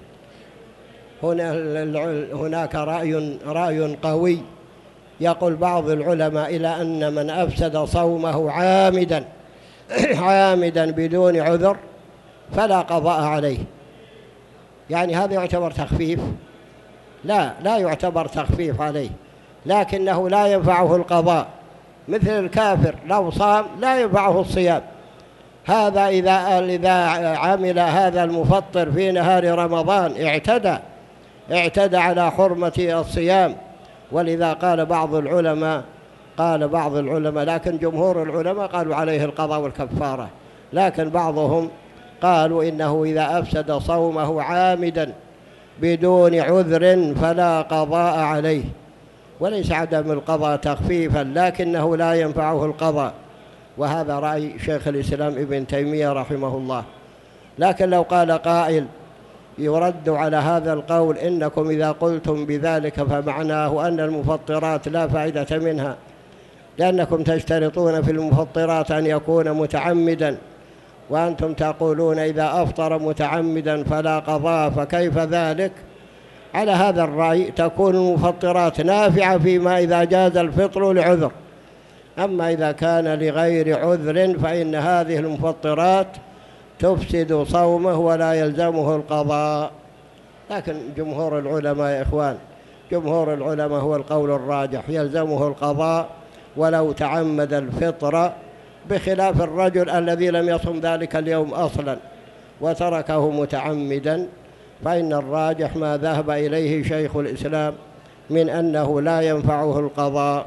S1: هناك رأي رأي قوي، يقول بعض العلماء إلى أن من أفسد صومه عامدا عامدا بدون عذر فلا قضاء عليه. يعني هذا يعتبر تخفيف؟ لا، لا يعتبر تخفيف عليه، لكنه لا ينفعه القضاء، مثل الكافر لو صام لا ينفعه الصيام. هذا إذا إذا عمل هذا المفطر في نهار رمضان اعتدى اعتدى على حرمة الصيام. ولذا قال بعض العلماء قال بعض العلماء لكن جمهور العلماء قالوا عليه القضاء والكفارة، لكن بعضهم قالوا إنه إذا أفسد صومه عامدا بدون عذر فلا قضاء عليه. وليس عدم القضاء تخفيفا، لكنه لا ينفعه القضاء، وهذا رأي شيخ الإسلام ابن تيمية رحمه الله. لكن لو قال قائل يرد على هذا القول إنكم إذا قلتم بذلك فمعناه أن المفطرات لا فائدة منها، لأنكم تشترطون في المفطرات أن يكون متعمدا، وأنتم تقولون إذا أفطر متعمدا فلا قضاء، فكيف ذلك؟ على هذا الرأي تكون المفطرات نافعة فيما إذا جاز الفطر لعذر، أما إذا كان لغير عذر فإن هذه المفطرات تفسد صومه ولا يلزمه القضاء. لكن جمهور العلماء يا إخوان، جمهور العلماء هو القول الراجح، يلزمه القضاء ولو تعمد الفطر، بخلاف الرجل الذي لم يصم ذلك اليوم أصلا وتركه متعمدا، فإن الراجح ما ذهب إليه شيخ الإسلام من أنه لا ينفعه القضاء.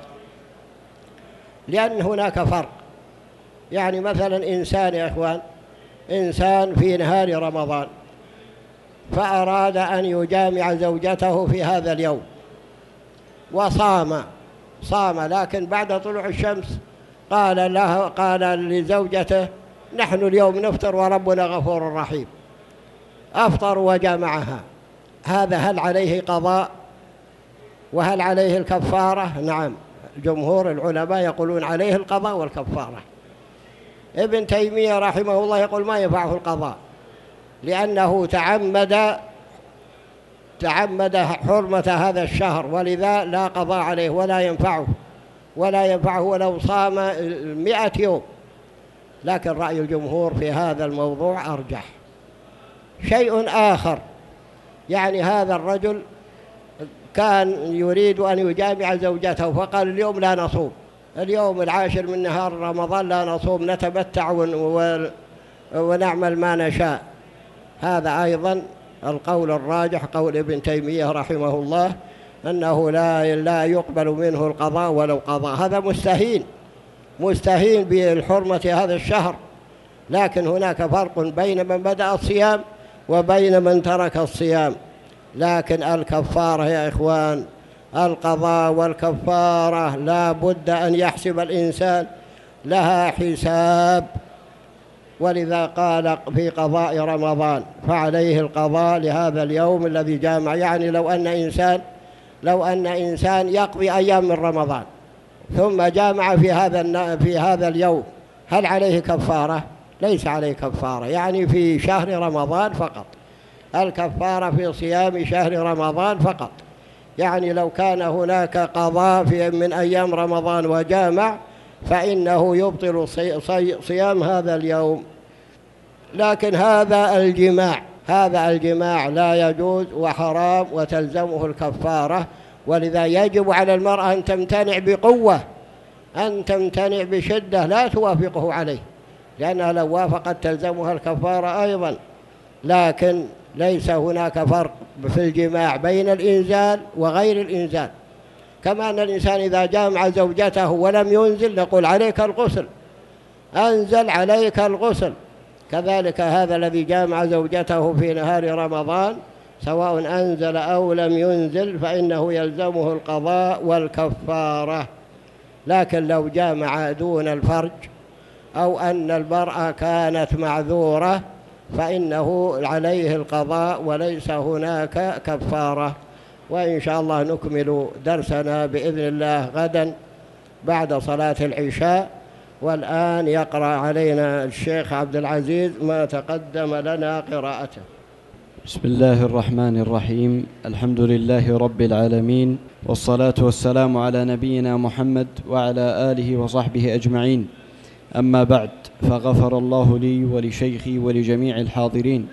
S1: لأن هناك فرق، يعني مثلا إنسان يا إخوان، إنسان في نهار رمضان فأراد أن يجامع زوجته في هذا اليوم وصام صام لكن بعد طلوع الشمس قال له قال لزوجته نحن اليوم نفطر وربنا غفور رحيم، أفطر وجامعها. هذا هل عليه قضاء وهل عليه الكفارة؟ نعم، جمهور العلماء يقولون عليه القضاء والكفارة. ابن تيمية رحمه الله يقول ما ينفعه القضاء، لأنه تعمد تعمد حرمة هذا الشهر، ولذا لا قضاء عليه ولا ينفعه ولا ينفعه ولو صام مئة يوم. لكن رأي الجمهور في هذا الموضوع أرجح. شيء آخر، يعني هذا الرجل كان يريد أن يجامع زوجته فقال اليوم لا نصوم، اليوم العاشر من نهار رمضان لا نصوم، نتمتع ونعمل ما نشاء. هذا أيضا القول الراجح قول ابن تيمية رحمه الله، أنه لا لا يقبل منه القضاء ولو قضاء. هذا مستهين مستهين بالحرمة هذا الشهر. لكن هناك فرق بين من بدأ الصيام وبين من ترك الصيام. لكن الكفارة يا إخوان، القضاء والكفارة لا بد أن يحسب الإنسان لها حساب. ولذا قال في قضاء رمضان فعليه القضاء لهذا اليوم الذي جامع. يعني لو أن إنسان لو أن إنسان يقضي أيام من رمضان ثم جامع في هذا في هذا اليوم، هل عليه كفارة؟ ليس عليه كفارة، يعني في شهر رمضان فقط. الكفارة في صيام شهر رمضان فقط. يعني لو كان هناك قضاء في من أيام رمضان وجامع فإنه يبطل صيام هذا اليوم. لكن هذا الجماع هذا الجماع لا يجوز وحرام وتلزمه الكفارة. ولذا يجب على المرأة أن تمتنع بقوة، أن تمتنع بشدة، لا توافقه عليه، لأنها لو وافقت تلزمها الكفارة أيضا. لكن ليس هناك فرق في الجماع بين الإنزال وغير الإنزال. كما أن الإنسان إذا جامع زوجته ولم ينزل نقول عليك الغسل، أنزل عليك الغسل. كذلك هذا الذي جامع زوجته في نهار رمضان سواء أنزل أو لم ينزل فإنه يلزمه القضاء والكفارة. لكن لو جامع دون الفرج أو أن المرأة كانت معذورة فإنه عليه القضاء وليس هناك كفارة. وإن شاء الله نكمل درسنا بإذن الله غدا بعد صلاة العشاء. والآن يقرأ علينا الشيخ عبد العزيز ما تقدم لنا قراءته.
S2: بسم الله الرحمن الرحيم. الحمد لله رب العالمين، والصلاة والسلام على نبينا محمد وعلى آله وصحبه أجمعين. أما بعد، فغفر الله لي ولشيخي ولجميع الحاضرين.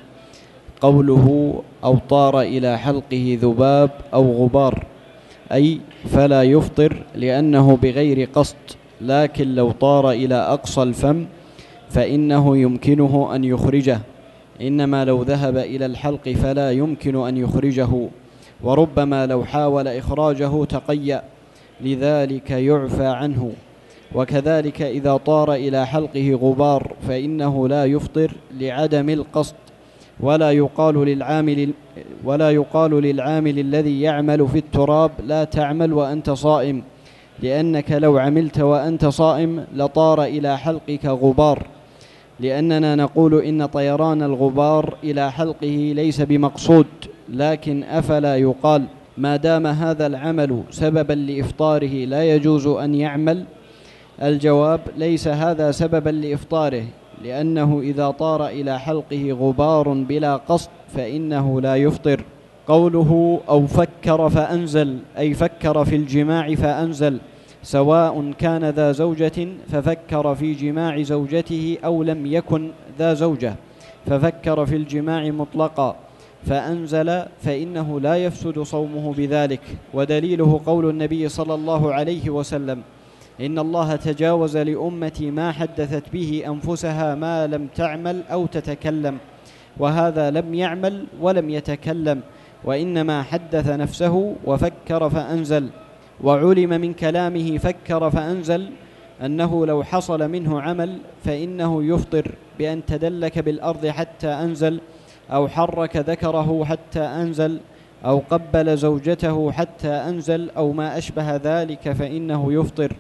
S2: قوله أو طار إلى حلقه ذباب أو غبار، أي فلا يفطر لأنه بغير قصد، لكن لو طار إلى أقصى الفم فإنه يمكنه أن يخرجه، إنما لو ذهب إلى الحلق فلا يمكن أن يخرجه، وربما لو حاول إخراجه تقيأ، لذلك يعفى عنه. وكذلك إذا طار إلى حلقه غبار فإنه لا يفطر لعدم القصد، ولا يقال للعامل ولا يقال للعامل الذي يعمل في التراب لا تعمل وأنت صائم، لأنك لو عملت وأنت صائم لطار إلى حلقك غبار، لأننا نقول إن طيران الغبار إلى حلقه ليس بمقصود، لكن أفلا يقال ما دام هذا العمل سببا لإفطاره لا يجوز أن يعمل؟ الجواب: ليس هذا سببا لإفطاره، لأنه إذا طار إلى حلقه غبار بلا قصد فإنه لا يفطر. قوله أو فكر فأنزل، أي فكر في الجماع فأنزل، سواء كان ذا زوجة ففكر في جماع زوجته أو لم يكن ذا زوجة ففكر في الجماع مطلقا فأنزل، فإنه لا يفسد صومه بذلك. ودليله قول النبي صلى الله عليه وسلم: إن الله تجاوز لأمتي ما حدثت به أنفسها ما لم تعمل أو تتكلم، وهذا لم يعمل ولم يتكلم، وإنما حدث نفسه وفكر فأنزل. وعلم من كلامه فكر فأنزل أنه لو حصل منه عمل فإنه يفطر بأن تدلك بالأرض حتى أنزل، أو حرك ذكره حتى أنزل، أو قبل زوجته حتى أنزل، أو ما أشبه ذلك فإنه يفطر.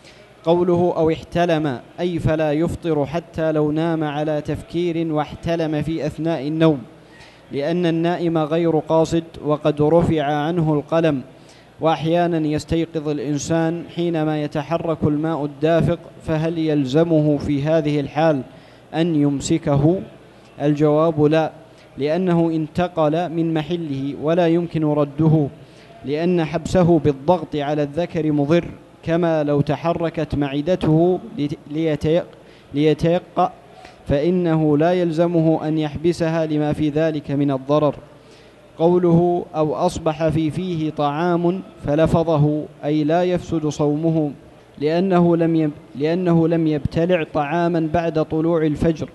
S2: قوله أو احتلم، أي فلا يفطر حتى لو نام على تفكير واحتلم في أثناء النوم، لأن النائم غير قاصد وقد رفع عنه القلم. وأحيانا يستيقظ الإنسان حينما يتحرك الماء الدافق، فهل يلزمه في هذه الحال أن يمسكه؟ الجواب: لا، لأنه انتقل من محله ولا يمكن رده، لأن حبسه بالضغط على الذكر مضر، كما لو تحركت معدته ليتيقظ فإنه لا يلزمه أن يحبسها لما في ذلك من الضرر. قوله أو أصبح في فيه طعام فلفظه، أي لا يفسد صومه، لأنه لم لأنه لم يبتلع طعاما بعد طلوع الفجر.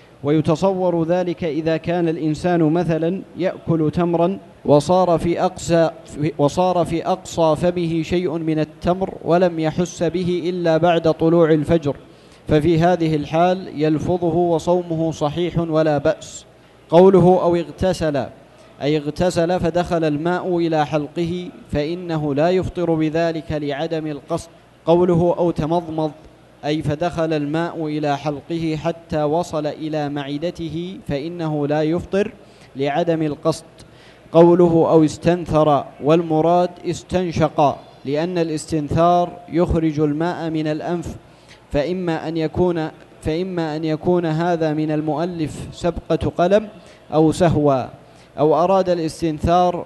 S2: ويتصور ذلك إذا كان الإنسان مثلا يأكل تمرا وصار في أقصى وصار في أقصى فمه شيء من التمر ولم يحس به إلا بعد طلوع الفجر، ففي هذه الحال يلفظه وصومه صحيح ولا بأس. قوله أو اغتسل، أي اغتسل فدخل الماء إلى حلقه، فإنه لا يفطر بذلك لعدم القصد. قوله أو تمضمض، أي فدخل الماء إلى حلقه حتى وصل إلى معدته، فإنه لا يفطر لعدم القصد. قوله أو استنثر، والمراد استنشق، لأن الاستنثار يخرج الماء من الأنف، فإما أن يكون فإما أن يكون هذا من المؤلف سبقة قلم أو سهوا، أو أراد الاستنثار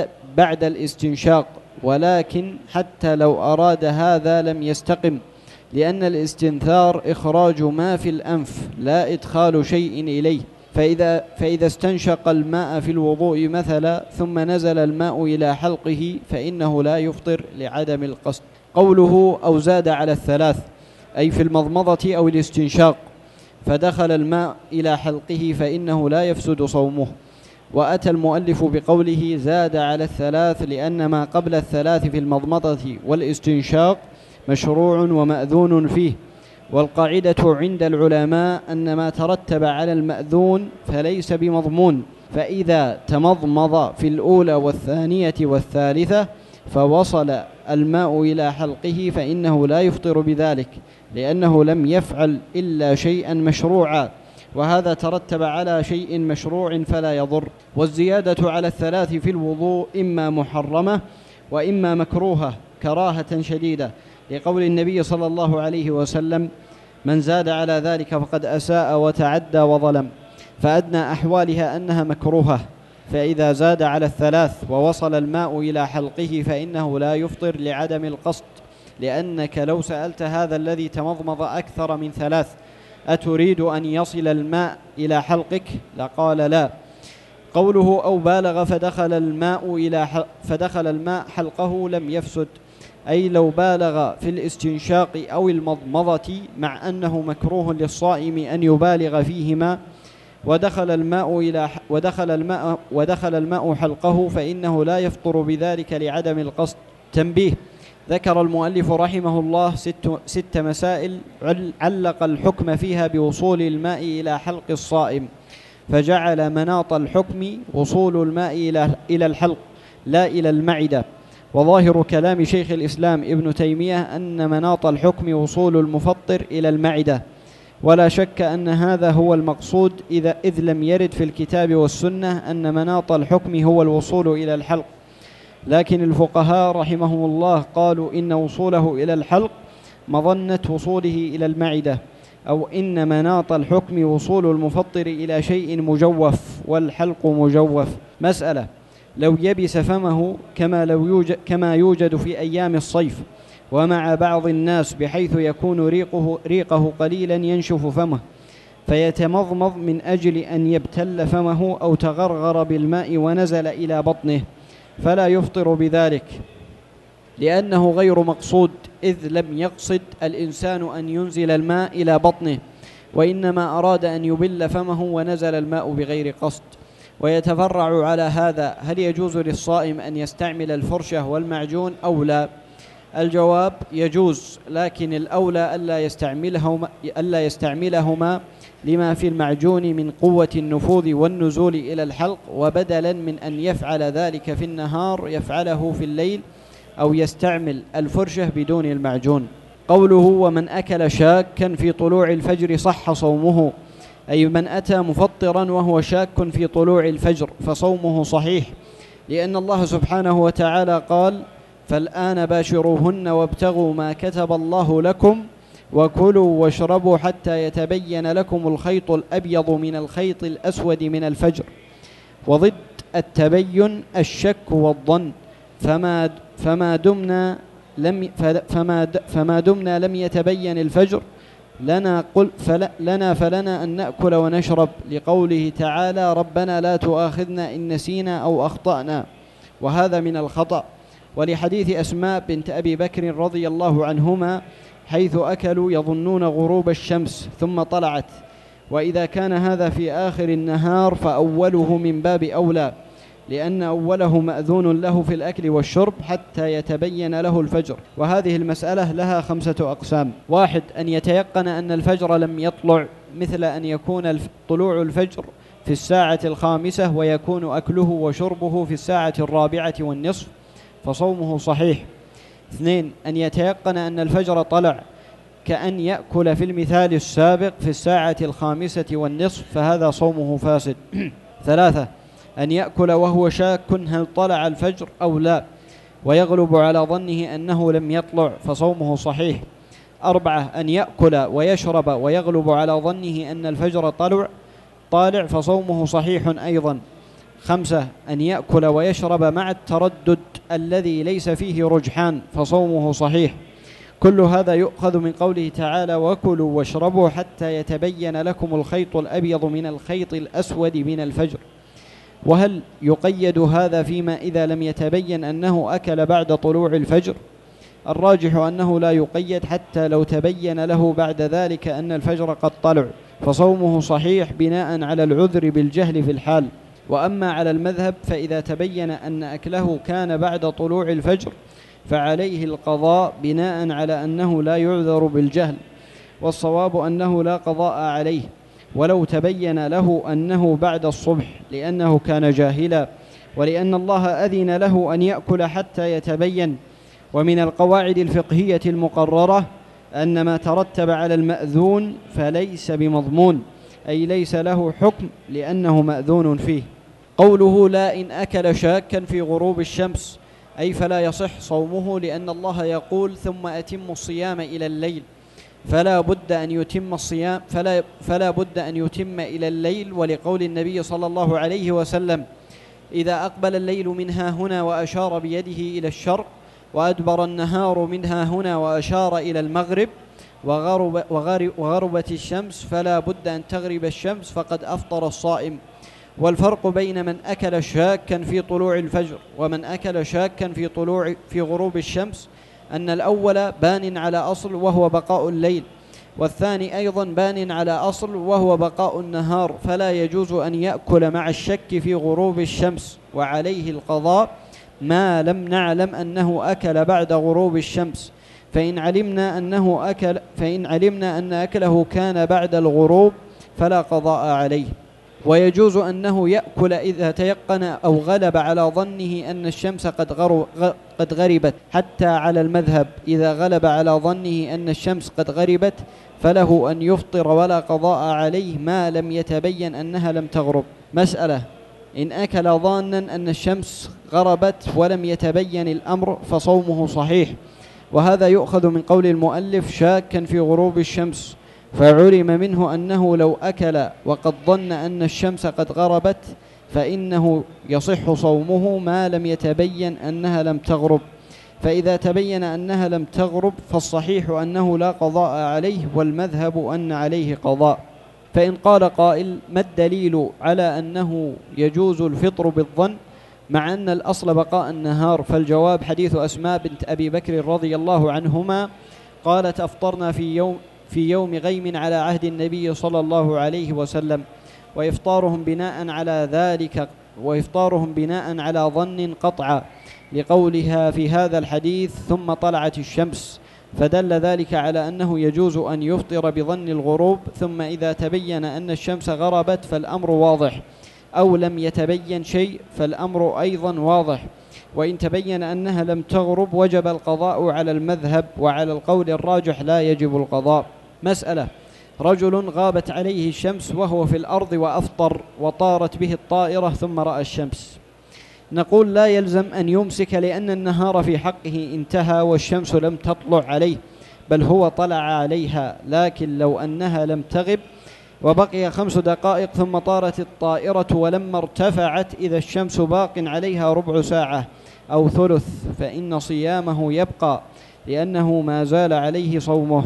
S2: بعد الاستنشاق، ولكن حتى لو أراد هذا لم يستقم، لأن الاستنثار إخراج ما في الأنف لا إدخال شيء إليه. فإذا, فإذا استنشق الماء في الوضوء مثلا ثم نزل الماء إلى حلقه فإنه لا يفطر لعدم القصد. قوله أو زاد على الثلاث، أي في المضمضة أو الاستنشاق، فدخل الماء إلى حلقه فإنه لا يفسد صومه. وأتى المؤلف بقوله زاد على الثلاث لأن ما قبل الثلاث في المضمضة والاستنشاق مشروع ومأذون فيه. والقاعدة عند العلماء أن ما ترتب على المأذون فليس بمضمون، فإذا تمضمض في الأولى والثانية والثالثة فوصل الماء إلى حلقه فإنه لا يفطر بذلك، لأنه لم يفعل إلا شيئا مشروعا، وهذا ترتب على شيء مشروع فلا يضر. والزيادة على الثلاث في الوضوء إما محرمة وإما مكروهة كراهة شديدة، لقول النبي صلى الله عليه وسلم: من زاد على ذلك فقد أساء وتعدى وظلم. فأدنى أحوالها أنها مكروهة، فإذا زاد على الثلاث ووصل الماء إلى حلقه فإنه لا يفطر لعدم القصد، لأنك لو سألت هذا الذي تمضمض أكثر من ثلاث أتريد أن يصل الماء إلى حلقك؟ لقال لا. قوله أو بالغ فدخل الماء إلى فدخل الماء حلقه لم يفسد، أي لو بالغ في الاستنشاق أو المضمضة، مع أنه مكروه للصائم أن يبالغ فيهما، ودخل الماء إلى ودخل الماء ودخل الماء حلقه فإنه لا يفطر بذلك لعدم القصد. تنبيه: ذكر المؤلف رحمه الله ست, ست مسائل علق الحكم فيها بوصول الماء إلى حلق الصائم، فجعل مناط الحكم وصول الماء إلى الحلق لا إلى المعدة. وظاهر كلام شيخ الإسلام ابن تيمية أن مناط الحكم وصول المفطر إلى المعدة، ولا شك أن هذا هو المقصود إذا إذ لم يرد في الكتاب والسنة أن مناط الحكم هو الوصول إلى الحلق. لكن الفقهاء رحمهم الله قالوا إن وصوله إلى الحلق مظنة وصوله إلى المعدة، أو إن مناط الحكم وصول المفطر إلى شيء مجوف، والحلق مجوف. مسألة: لو يبس فمه كما, لو يوجد كما يوجد في أيام الصيف ومع بعض الناس، بحيث يكون ريقه, ريقه قليلا ينشف فمه فيتمضمض من أجل أن يبتل فمه، أو تغرغر بالماء ونزل إلى بطنه، فلا يفطر بذلك لأنه غير مقصود، إذ لم يقصد الإنسان أن ينزل الماء إلى بطنه، وإنما أراد أن يبل فمه ونزل الماء بغير قصد. ويتفرع على هذا: هل يجوز للصائم أن يستعمل الفرشة والمعجون أو لا؟ الجواب: يجوز، لكن الأولى ألا يستعملهما, ألا يستعملهما لما في المعجون من قوة النفوذ والنزول إلى الحلق، وبدلا من أن يفعل ذلك في النهار يفعله في الليل، أو يستعمل الفرشة بدون المعجون. قوله ومن أكل شاكا في طلوع الفجر صح صومه، أي من أتى مفطرا وهو شاك في طلوع الفجر فصومه صحيح، لأن الله سبحانه وتعالى قال: فالآن باشروهن وابتغوا ما كتب الله لكم وكلوا واشربوا حتى يتبين لكم الخيط الأبيض من الخيط الأسود من الفجر. وضد التبين الشك والظن، فما فما دمنا لم فما فما دمنا لم يتبين الفجر لنا قل فلا لنا فلنا أن نأكل ونشرب، لقوله تعالى: ربنا لا تؤاخذنا إن نسينا أو أخطأنا، وهذا من الخطأ. ولحديث أسماء بنت أبي بكر رضي الله عنهما حيث أكلوا يظنون غروب الشمس ثم طلعت، وإذا كان هذا في آخر النهار فأوله من باب أولى، لأن أوله مأذون له في الأكل والشرب حتى يتبين له الفجر. وهذه المسألة لها خمسة أقسام: واحد، أن يتيقن أن الفجر لم يطلع، مثل أن يكون طلوع الفجر في الساعة الخامسة ويكون أكله وشربه في الساعة الرابعة والنصف فصومه صحيح. اثنين، أن يتيقن أن الفجر طلع، كأن يأكل في المثال السابق في الساعة الخامسة والنصف، فهذا صومه فاسد. ثلاثة، أن يأكل وهو شاك هل طلع الفجر أو لا، ويغلب على ظنه أنه لم يطلع فصومه صحيح. أربعة، أن يأكل ويشرب ويغلب على ظنه أن الفجر طلع طالع فصومه صحيح أيضا. خمسة، أن يأكل ويشرب مع التردد الذي ليس فيه رجحان فصومه صحيح. كل هذا يؤخذ من قوله تعالى: وكلوا واشربوا حتى يتبين لكم الخيط الأبيض من الخيط الأسود من الفجر. وهل يقيد هذا فيما إذا لم يتبين أنه أكل بعد طلوع الفجر؟ الراجح أنه لا يقيد، حتى لو تبين له بعد ذلك أن الفجر قد طلع فصومه صحيح بناء على العذر بالجهل في الحال. وأما على المذهب فإذا تبين أن أكله كان بعد طلوع الفجر فعليه القضاء بناء على أنه لا يعذر بالجهل، والصواب أنه لا قضاء عليه ولو تبين له أنه بعد الصبح، لأنه كان جاهلا، ولأن الله أذن له أن يأكل حتى يتبين. ومن القواعد الفقهية المقررة أن ما ترتب على المأذون فليس بمضمون، أي ليس له حكم لأنه مأذون فيه. قوله لا إن أكل شاكا في غروب الشمس، أي فلا يصح صومه، لأن الله يقول: ثم أتموا الصيام إلى الليل، فلا بد أن يتم الصيام فلا, فلا بد أن يتم إلى الليل. ولقول النبي صلى الله عليه وسلم: إذا أقبل الليل من ها هنا وأشار بيده إلى الشرق وأدبر النهار منها هنا وأشار إلى المغرب وغرب وغرب وغربت الشمس فلا بد أن تغرب الشمس فقد أفطر الصائم. والفرق بين من أكل شاكا في طلوع الفجر ومن أكل شاكا في طلوع في غروب الشمس أن الأول بان على أصل وهو بقاء الليل، والثاني أيضا بان على أصل وهو بقاء النهار، فلا يجوز أن يأكل مع الشك في غروب الشمس، وعليه القضاء ما لم نعلم أنه أكل بعد غروب الشمس، فإن علمنا أنه أكل فإن علمنا أن أكله كان بعد الغروب فلا قضاء عليه. ويجوز أنه يأكل إذا تيقن أو غلب على ظنه أن الشمس قد قد غربت، حتى على المذهب إذا غلب على ظنه أن الشمس قد غربت فله أن يفطر ولا قضاء عليه ما لم يتبين أنها لم تغرب. مسألة: إن أكل ظانا أن الشمس غربت ولم يتبين الأمر فصومه صحيح، وهذا يؤخذ من قول المؤلف شاكا في غروب الشمس، فعلم منه أنه لو أكل وقد ظن أن الشمس قد غربت فإنه يصح صومه ما لم يتبين أنها لم تغرب. فإذا تبين أنها لم تغرب فالصحيح أنه لا قضاء عليه، والمذهب أن عليه قضاء. فإن قال قائل: ما الدليل على أنه يجوز الفطر بالظن مع أن الأصل بقاء النهار؟ فالجواب: حديث أسماء بنت أبي بكر رضي الله عنهما قالت: أفطرنا في يوم في يوم غيم على عهد النبي صلى الله عليه وسلم، وإفطارهم بناء على ذلك وإفطارهم بناء على ظن قطعا، لقولها في هذا الحديث: ثم طلعت الشمس، فدل ذلك على أنه يجوز أن يفطر بظن الغروب، ثم إذا تبين أن الشمس غربت فالأمر واضح، أو لم يتبين شيء فالأمر أيضا واضح، وإن تبين أنها لم تغرب وجب القضاء على المذهب، وعلى القول الراجح لا يجب القضاء. مسألة: رجل غابت عليه الشمس وهو في الأرض وأفطر وطارت به الطائرة ثم رأى الشمس، نقول لا يلزم أن يمسك لأن النهار في حقه انتهى والشمس لم تطلع عليه، بل هو طلع عليها، لكن لو أنها لم تغب وبقي خمس دقائق ثم طارت الطائرة ولما ارتفعت إذا الشمس باق عليها ربع ساعة أو ثلث فإن صيامه يبقى لأنه ما زال عليه صومه.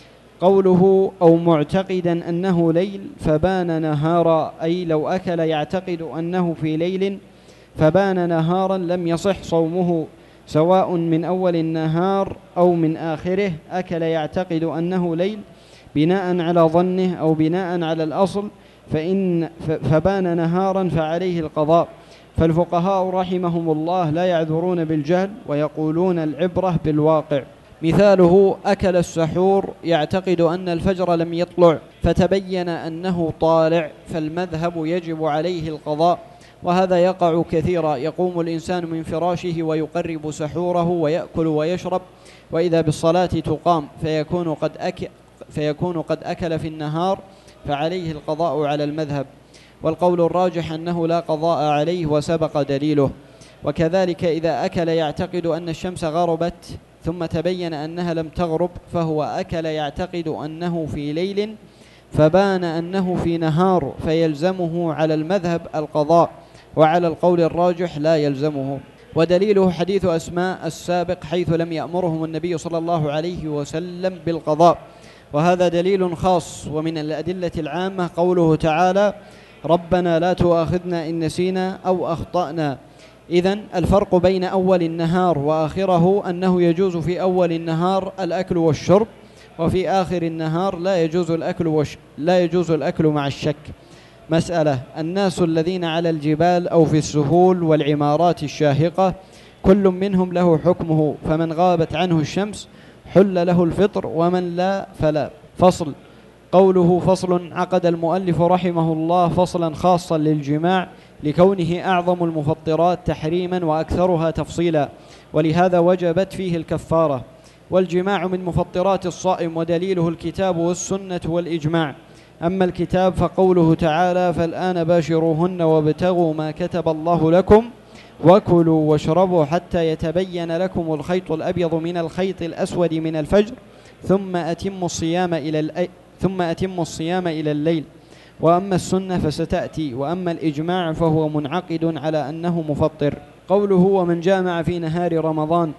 S2: قوله: أو معتقدا أنه ليل فبان نهارا، أي لو أكل يعتقد أنه في ليل فبان نهارا لم يصح صومه، سواء من أول النهار أو من آخره. أكل يعتقد أنه ليل بناء على ظنه أو بناء على الأصل فإن فبان نهارا فعليه القضاء. فالفقهاء رحمهم الله لا يعذرون بالجهل ويقولون العبرة بالواقع. مثاله: أكل السحور يعتقد أن الفجر لم يطلع فتبين أنه طالع، فالمذهب يجب عليه القضاء، وهذا يقع كثيرا. يقوم الإنسان من فراشه ويقرب سحوره ويأكل ويشرب، وإذا بالصلاة تقام فيكون قد أكل فيكون قد أكل في النهار، فعليه القضاء على المذهب، والقول الراجح أنه لا قضاء عليه وسبق دليله. وكذلك إذا أكل يعتقد أن الشمس غربت ثم تبين أنها لم تغرب فهو أكل يعتقد أنه في ليل فبان أنه في نهار، فيلزمه على المذهب القضاء، وعلى القول الراجح لا يلزمه. ودليله حديث أسماء السابق حيث لم يأمرهم النبي صلى الله عليه وسلم بالقضاء، وهذا دليل خاص. ومن الأدلة العامة قوله تعالى: ربنا لا تؤاخذنا إن نسينا أو أخطأنا. إذن الفرق بين أول النهار وآخره أنه يجوز في أول النهار الأكل والشرب، وفي آخر النهار لا يجوز الأكل وش... لا يجوز الأكل مع الشك. مسألة: الناس الذين على الجبال أو في السهول والعمارات الشاهقة كل منهم له حكمه، فمن غابت عنه الشمس حل له الفطر ومن لا فلا. فصل. قوله فصل: عقد المؤلف رحمه الله فصلا خاصا للجماع لكونه أعظم المفطرات تحريما وأكثرها تفصيلا، ولهذا وجبت فيه الكفارة. والجماع من مفطرات الصائم، ودليله الكتاب والسنة والإجماع. أما الكتاب فقوله تعالى: فالآن باشروهن وابتغوا ما كتب الله لكم وكلوا واشربوا حتى يتبين لكم الخيط الأبيض من الخيط الأسود من الفجر ثم أتموا الصيام إلى الأي... ثم أتموا الصيام إلى الليل. وأما السنة فستأتي، وأما الإجماع فهو منعقد على أنه مفطر. قوله: ومن جامع في نهار رمضان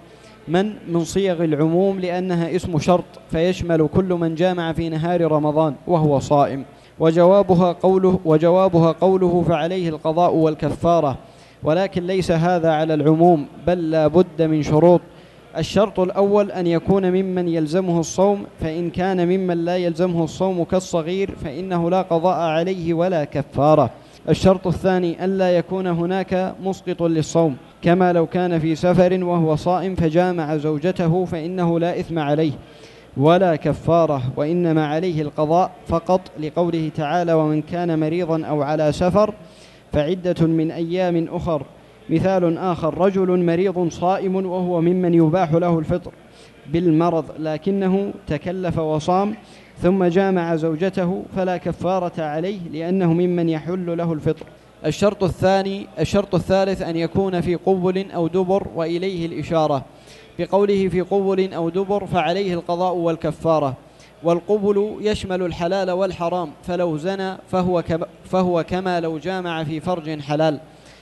S2: من من صيغ العموم لأنها اسم شرط فيشمل كل من جامع في نهار رمضان وهو صائم. وجوابها قوله, وجوابها قوله فعليه القضاء والكفارة، ولكن ليس هذا على العموم بل لا بد من شروط. الشرط الأول أن يكون ممن يلزمه الصوم، فإن كان ممن لا يلزمه الصوم كالصغير فإنه لا قضاء عليه ولا كفارة. الشرط الثاني أن لا يكون هناك مسقط للصوم، كما لو كان في سفر وهو صائم فجامع زوجته فإنه لا إثم عليه ولا كفارة، وإنما عليه القضاء فقط، لقوله تعالى ومن كان مريضا أو على سفر فعدة من أيام أخر. مثال آخر: رجل مريض صائم وهو ممن يباح له الفطر بالمرض لكنه تكلف وصام ثم جامع زوجته فلا كفارة عليه لأنه ممن يحل له الفطر. الشرط الثاني الشرط الثالث أن يكون في قبل أو دبر، وإليه الإشارة بقوله في قبل أو دبر فعليه القضاء والكفارة. والقبل يشمل الحلال والحرام، فلو زنى فهو, فهو كما لو جامع في فرج حلال.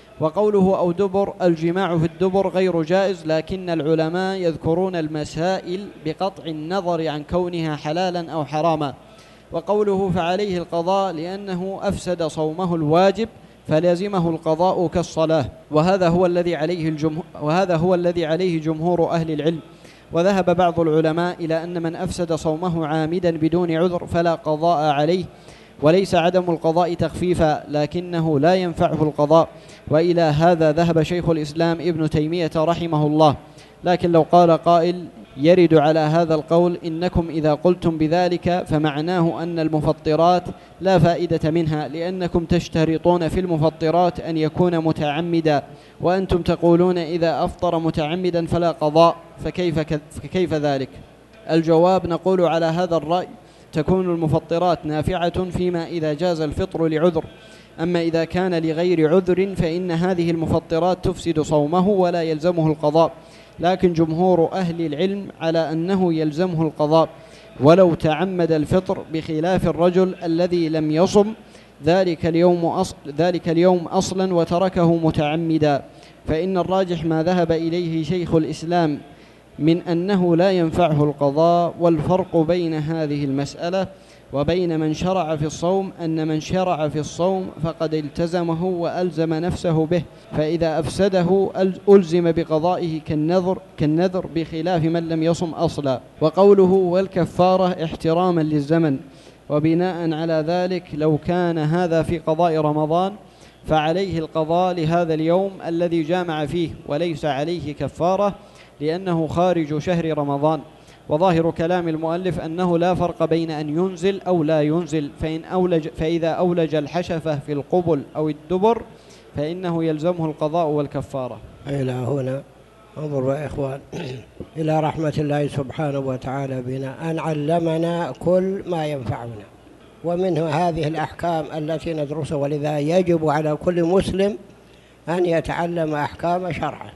S2: وقوله أو دبر الجماع في الدبر غير جائز، لكن العلماء يذكرون المسائل بقطع النظر عن كونها حلالا أو حراما. وقوله فعليه القضاء لأنه أفسد صومه الواجب فلازمه القضاء كالصلاة، وهذا هو الذي عليه الجمهور وهذا هو الذي عليه جمهور أهل العلم. وذهب بعض العلماء إلى أن من أفسد صومه عامدا بدون عذر فلا قضاء عليه، وليس عدم القضاء تخفيفا لكنه لا ينفعه القضاء. وإلى هذا ذهب شيخ الإسلام ابن تيمية رحمه الله. لكن لو قال قائل يرد على هذا القول إنكم إذا قلتم بذلك فمعناه أن المفطرات لا فائدة منها، لأنكم تشترطون في المفطرات أن يكون متعمدا، وأنتم تقولون إذا أفطر متعمدا فلا قضاء، فكيف, فكيف ذلك؟ الجواب: نقول على هذا الرأي تكون المفطرات نافعة فيما إذا جاز الفطر لعذر، أما إذا كان لغير عذر فإن هذه المفطرات تفسد صومه ولا يلزمه القضاء. لكن جمهور أهل العلم على أنه يلزمه القضاء ولو تعمد الفطر، بخلاف الرجل الذي لم يصم ذلك اليوم, أصل ذلك اليوم أصلا وتركه متعمدا. فإن الراجح ما ذهب إليه شيخ الإسلام من أنه لا ينفعه القضاء. والفرق بين هذه المسألة وبين من شرع في الصوم أن من شرع في الصوم فقد التزمه وألزم نفسه به، فإذا أفسده ألزم بقضائه كالنذر, كالنذر بخلاف من لم يصم أصلا. وقوله والكفارة احتراما للزمن، وبناء على ذلك لو كان هذا في قضاء رمضان فعليه القضاء لهذا اليوم الذي جامع فيه، وليس عليه كفارة لأنه خارج شهر رمضان. وظاهر كلام المؤلف أنه لا فرق بين أن ينزل أو لا ينزل، فإن أولج فإذا أولج الحشفة في القبل أو الدبر فإنه يلزمه القضاء والكفارة.
S1: إلى هنا انظروا يا إخوان إلى رحمة الله سبحانه وتعالى بنا أن علمنا كل ما ينفعنا، ومنه هذه الأحكام التي ندرسها. ولذا يجب على كل مسلم أن يتعلم أحكام شرعه.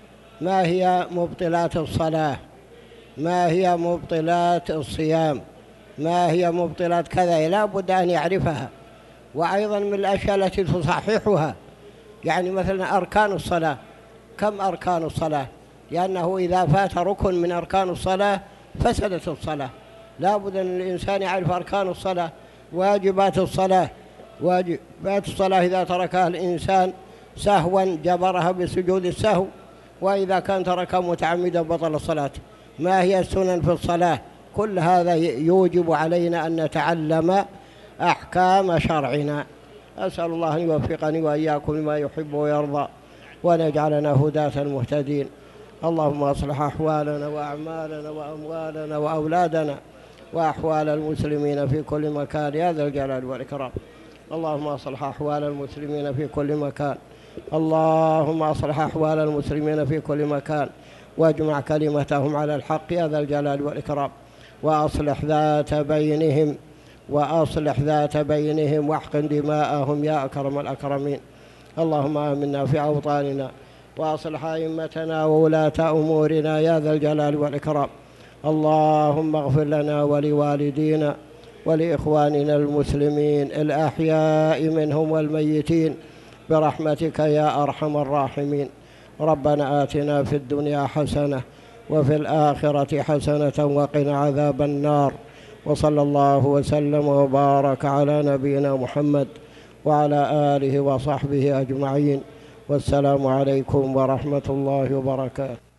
S1: ما هي مبطلات الصلاة؟ ما هي مبطلات الصيام؟ ما هي مبطلات كذا؟ لا بد أن يعرفها. وأيضا من الأشياء التي تصححها، يعني مثلا أركان الصلاة، كم أركان الصلاة؟ لأنه إذا فات ركن من أركان الصلاة فسدت الصلاة. لا بد أن الإنسان يعرف أركان الصلاة. واجبات الصلاة، واجبات الصلاة إذا تركها الإنسان سهوا جبرها بسجود السهو، وإذا كان تركها متعمدا بطل الصلاة. ما هي السنن في الصلاة؟ كل هذا يوجب علينا أن نتعلم أحكام شرعنا. أسأل الله أن يوفقني وإياكم لما يحب ويرضى، ونجعلنا هداة مهتدين. اللهم أصلح أحوالنا وأعمالنا وأموالنا وأولادنا وأحوال المسلمين في كل مكان يا ذا الجلال والإكرام. اللهم أصلح أحوال المسلمين في كل مكان. اللهم أصلح أحوال المسلمين في كل مكان، واجمع كلمتهم على الحق يا ذا الجلال والإكرام. وأصلح ذات بينهم وأصلح ذات بينهم واحقن دماءهم يا أكرم الأكرمين. اللهم آمنا في أوطاننا، وأصلح أئمتنا وولاة أمورنا يا ذا الجلال والإكرام. اللهم اغفر لنا ولوالدينا ولإخواننا المسلمين الأحياء منهم والميتين برحمتك يا أرحم الراحمين. ربنا آتنا في الدنيا حسنة وفي الآخرة حسنة وقنا عذاب النار. وصلى الله وسلم وبارك على نبينا محمد وعلى آله وصحبه أجمعين، والسلام عليكم ورحمة الله وبركاته.